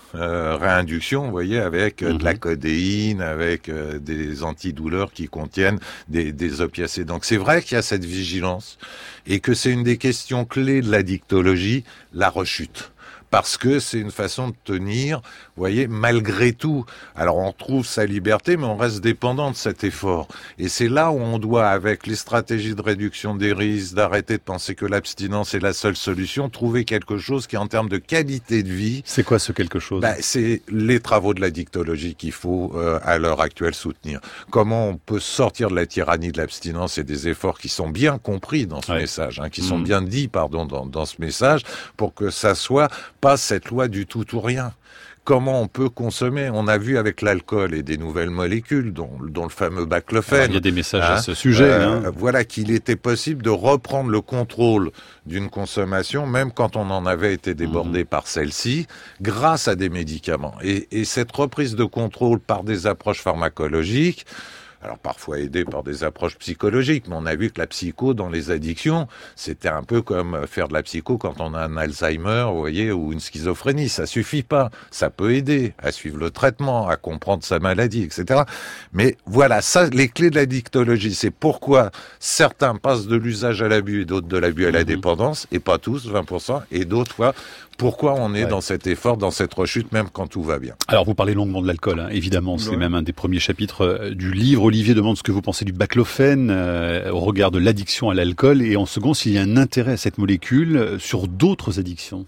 réinduction, vous voyez, avec de la codéine, avec des antidouleurs qui contiennent des opiacés. Donc c'est vrai qu'il y a cette vigilance et que c'est une des questions clés de l'addictologie, la rechute. Parce que c'est une façon de tenir, vous voyez, malgré tout. Alors on trouve sa liberté, mais on reste dépendant de cet effort. Et c'est là où on doit, avec les stratégies de réduction des risques, d'arrêter de penser que l'abstinence est la seule solution, trouver quelque chose qui, en termes de qualité de vie... C'est quoi ce quelque chose ? C'est les travaux de l'addictologie qu'il faut, à l'heure actuelle, soutenir. Comment on peut sortir de la tyrannie de l'abstinence et des efforts qui sont bien compris dans ce message, qui sont bien dits, dans ce message, pour que ça soit pas cette loi du tout ou rien. Comment on peut consommer ? On a vu avec l'alcool et des nouvelles molécules, dont le fameux baclofène. Alors, il y a des messages à ce sujet. Voilà, qu'il était possible de reprendre le contrôle d'une consommation, même quand on en avait été débordé par celle-ci, grâce à des médicaments. Et cette reprise de contrôle par des approches pharmacologiques, alors parfois aidé par des approches psychologiques, mais on a vu que la psycho dans les addictions, c'était un peu comme faire de la psycho quand on a un Alzheimer, vous voyez, ou une schizophrénie. Ça suffit pas. Ça peut aider à suivre le traitement, à comprendre sa maladie, etc. Mais voilà, ça, les clés de l'addictologie, c'est pourquoi certains passent de l'usage à l'abus et d'autres de l'abus à la dépendance, et pas tous, 20%, et d'autres fois, pourquoi on est dans cet effort, dans cette rechute, même quand tout va bien. Alors, vous parlez longuement de l'alcool, évidemment, c'est même un des premiers chapitres du livre. Olivier demande ce que vous pensez du baclofène au regard de l'addiction à l'alcool, et en second, s'il y a un intérêt à cette molécule sur d'autres addictions.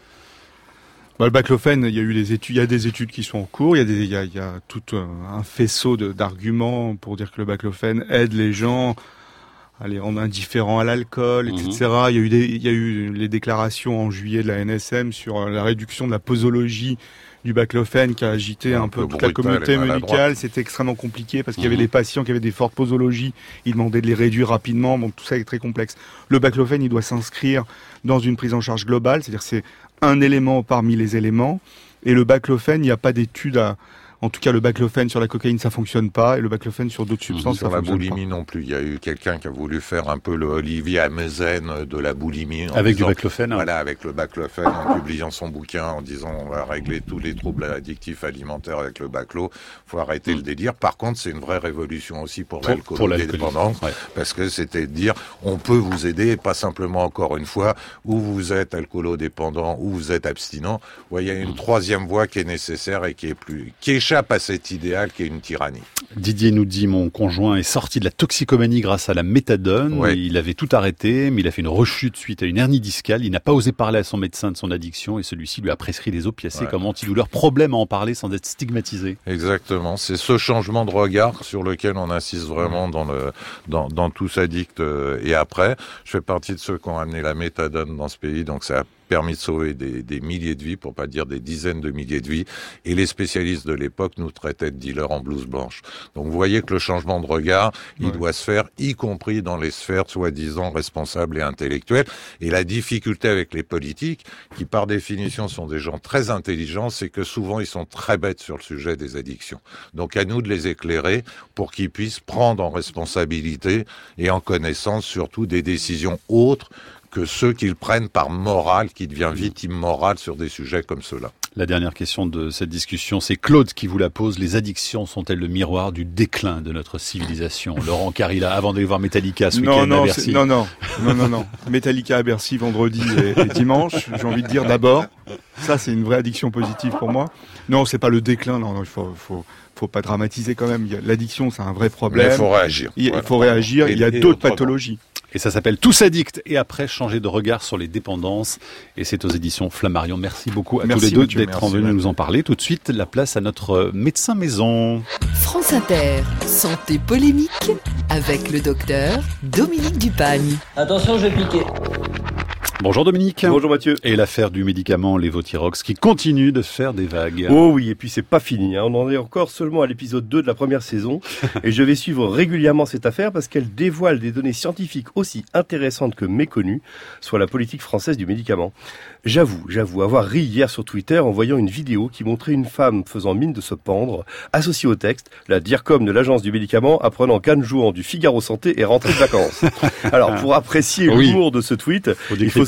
Le baclofène, il y a des études qui sont en cours, il y a tout un faisceau d'arguments pour dire que le baclofène aide les gens à les rendre indifférents à l'alcool, etc. Il y a eu les déclarations en juillet de la NSM sur la réduction de la posologie du baclofène qui a agité un peu toute la communauté médicale. C'était extrêmement compliqué parce qu'il y avait des patients qui avaient des fortes posologies. Ils demandaient de les réduire rapidement. Bon, tout ça est très complexe. Le baclofène, il doit s'inscrire dans une prise en charge globale. C'est-à-dire c'est un élément parmi les éléments. Et le baclofène, il n'y a pas d'études En tout cas, le baclofène sur la cocaïne, ça fonctionne pas, et le baclofène sur d'autres substances, ça fonctionne pas. Sur la boulimie non plus. Il y a eu quelqu'un qui a voulu faire un peu le Olivier Amezen de la boulimie. Avec du baclofène. Voilà, avec le baclofène, en publiant son bouquin, en disant on va régler tous les troubles addictifs alimentaires avec le baclo. Faut arrêter le délire. Par contre, c'est une vraie révolution aussi pour l'alcoolodépendance, parce que c'était de dire on peut vous aider, pas simplement encore une fois, où vous êtes alcoolodépendant, ou vous êtes abstinent. Ouais, il y a une troisième voie qui est nécessaire et qui échappe à cet idéal qui est une tyrannie. Didier nous dit, mon conjoint est sorti de la toxicomanie grâce à la méthadone. Ouais. Il avait tout arrêté, mais il a fait une rechute suite à une hernie discale. Il n'a pas osé parler à son médecin de son addiction et celui-ci lui a prescrit des opiacés comme antidouleur. Problème à en parler sans être stigmatisé. Exactement. C'est ce changement de regard sur lequel on insiste vraiment dans Tous Addicts et après. Je fais partie de ceux qui ont amené la méthadone dans ce pays, donc ça a permis de sauver des milliers de vies, pour pas dire des dizaines de milliers de vies, et les spécialistes de l'époque nous traitaient de dealers en blouse blanche. Donc vous voyez que le changement de regard, il doit se faire, y compris dans les sphères soi-disant responsables et intellectuelles. Et la difficulté avec les politiques, qui par définition sont des gens très intelligents, c'est que souvent ils sont très bêtes sur le sujet des addictions. Donc à nous de les éclairer pour qu'ils puissent prendre en responsabilité et en connaissance surtout des décisions autres que ceux qu'ils prennent par morale, qui devient vite immoral sur des sujets comme ceux-là. La dernière question de cette discussion, c'est Claude qui vous la pose. Les addictions sont-elles le miroir du déclin de notre civilisation? Laurent Carilla, avant d'aller voir Metallica ce week-end à Bercy. Non. Metallica à Bercy vendredi et dimanche. J'ai envie de dire d'abord, ça c'est une vraie addiction positive pour moi. Non, c'est pas le déclin. Non, il faut pas dramatiser quand même. L'addiction, c'est un vrai problème. Mais il faut réagir. Il faut réagir. Il y a d'autres pathologies. Et ça s'appelle Tous Addicts. Et après, changer de regard sur les dépendances. Et c'est aux éditions Flammarion. Merci beaucoup à tous les deux d'être venus nous en parler. Tout de suite, la place à notre médecin maison. France Inter, santé polémique avec le docteur Dominique Dupagne. Attention, je vais piquer. Bonjour Dominique. Bonjour Mathieu. Et l'affaire du médicament Levothyrox qui continue de faire des vagues. Oh oui, et puis c'est pas fini. On en est encore seulement à l'épisode 2 de la première saison. Et je vais suivre régulièrement cette affaire parce qu'elle dévoile des données scientifiques aussi intéressantes que méconnues, soit la politique française du médicament. J'avoue avoir ri hier sur Twitter en voyant une vidéo qui montrait une femme faisant mine de se pendre, associée au texte, la DIRCOM de l'agence du médicament apprenant qu'Anne Jouan du Figaro Santé est rentrée de vacances. Alors pour apprécier l'humour de ce tweet, il faut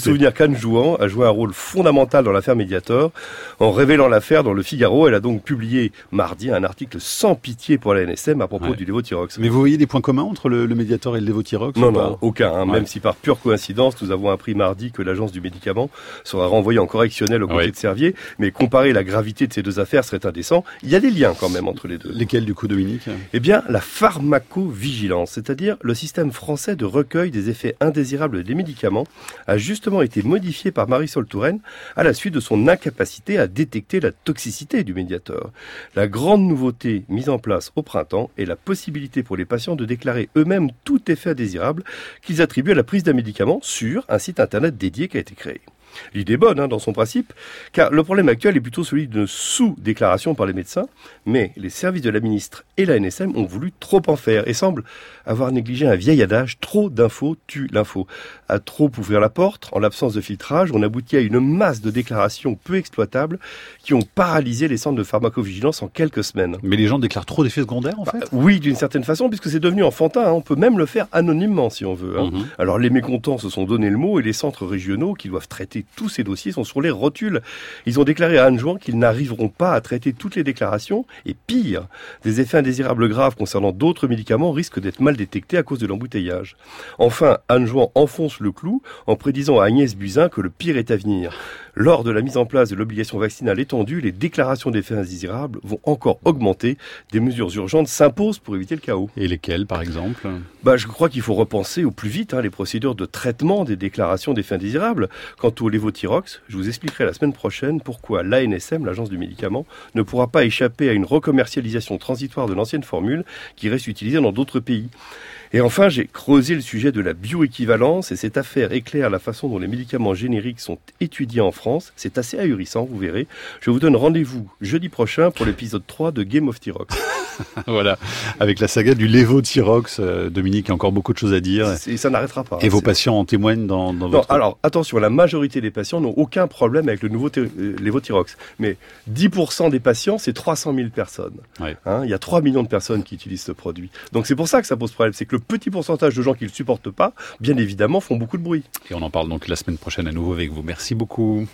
souvenir qu'Anne Jouan a joué un rôle fondamental dans l'affaire Mediator. En révélant l'affaire dans le Figaro, elle a donc publié mardi un article sans pitié pour la NSM à propos du Levothyrox. Mais vous voyez des points communs entre le Mediator et le Levothyrox? Non, aucun. Même si par pure coïncidence, nous avons appris mardi que l'agence du médicament sera renvoyée en correctionnel aux côtés de Servier. Mais comparer la gravité de ces deux affaires serait indécent. Il y a des liens quand même entre les deux. Lesquels du coup, Dominique? Eh bien, la pharmacovigilance, c'est-à-dire le système français de recueil des effets indésirables des médicaments, a justement été modifié par Marisol Touraine à la suite de son incapacité à détecter la toxicité du Mediator. La grande nouveauté mise en place au printemps est la possibilité pour les patients de déclarer eux-mêmes tout effet indésirable qu'ils attribuent à la prise d'un médicament sur un site internet dédié qui a été créé. L'idée est bonne dans son principe, car le problème actuel est plutôt celui d'une sous-déclaration par les médecins, mais les services de la ministre et la NSM ont voulu trop en faire et semblent avoir négligé un vieil adage, trop d'infos tue l'info. À trop ouvrir la porte, en l'absence de filtrage, on aboutit à une masse de déclarations peu exploitables qui ont paralysé les centres de pharmacovigilance en quelques semaines. Mais les gens déclarent trop d'effets secondaires en fait? Oui, d'une certaine façon, puisque c'est devenu enfantin, on peut même le faire anonymement si on veut. Alors les mécontents se sont donné le mot et les centres régionaux qui doivent traiter tous ces dossiers sont sur les rotules. Ils ont déclaré à Anne Jouan qu'ils n'arriveront pas à traiter toutes les déclarations et pire, des effets indésirables graves concernant d'autres médicaments risquent d'être mal détectés à cause de l'embouteillage. Enfin, Anne Jouan enfonce le clou en prédisant à Agnès Buzyn que le pire est à venir. Lors de la mise en place de l'obligation vaccinale étendue, les déclarations d'effets indésirables vont encore augmenter. Des mesures urgentes s'imposent pour éviter le chaos. Et lesquelles, par exemple? Je crois qu'il faut repenser au plus vite les procédures de traitement des déclarations d'effets indésirables. Quant au Levothyrox, je vous expliquerai la semaine prochaine pourquoi l'ANSM, l'agence du médicament, ne pourra pas échapper à une recommercialisation transitoire de l'ancienne formule qui reste utilisée dans d'autres pays. Et enfin, j'ai creusé le sujet de la bioéquivalence et cette affaire éclaire la façon dont les médicaments génériques sont étudiés en France. C'est assez ahurissant, vous verrez. Je vous donne rendez-vous jeudi prochain pour l'épisode 3 de Game of Thyrox. Voilà, avec la saga du Levothyrox, Dominique, il y a encore beaucoup de choses à dire. Et ça n'arrêtera pas. Et vos patients en témoignent dans votre... Non, alors attention, la majorité des patients n'ont aucun problème avec le nouveau Levothyrox. Mais 10% des patients, c'est 300 000 personnes. Il y a 3 millions de personnes qui utilisent ce produit. Donc c'est pour ça que ça pose problème. C'est que le petit pourcentage de gens qui ne le supportent pas, bien évidemment, font beaucoup de bruit. Et on en parle donc la semaine prochaine à nouveau avec vous. Merci beaucoup.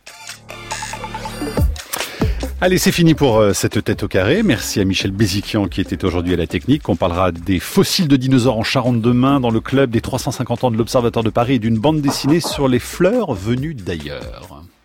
Allez, c'est fini pour cette tête au carré. Merci à Michel Béziquian qui était aujourd'hui à la technique. On parlera des fossiles de dinosaures en Charente demain dans le club des 350 ans de l'Observatoire de Paris et d'une bande dessinée sur les fleurs venues d'ailleurs.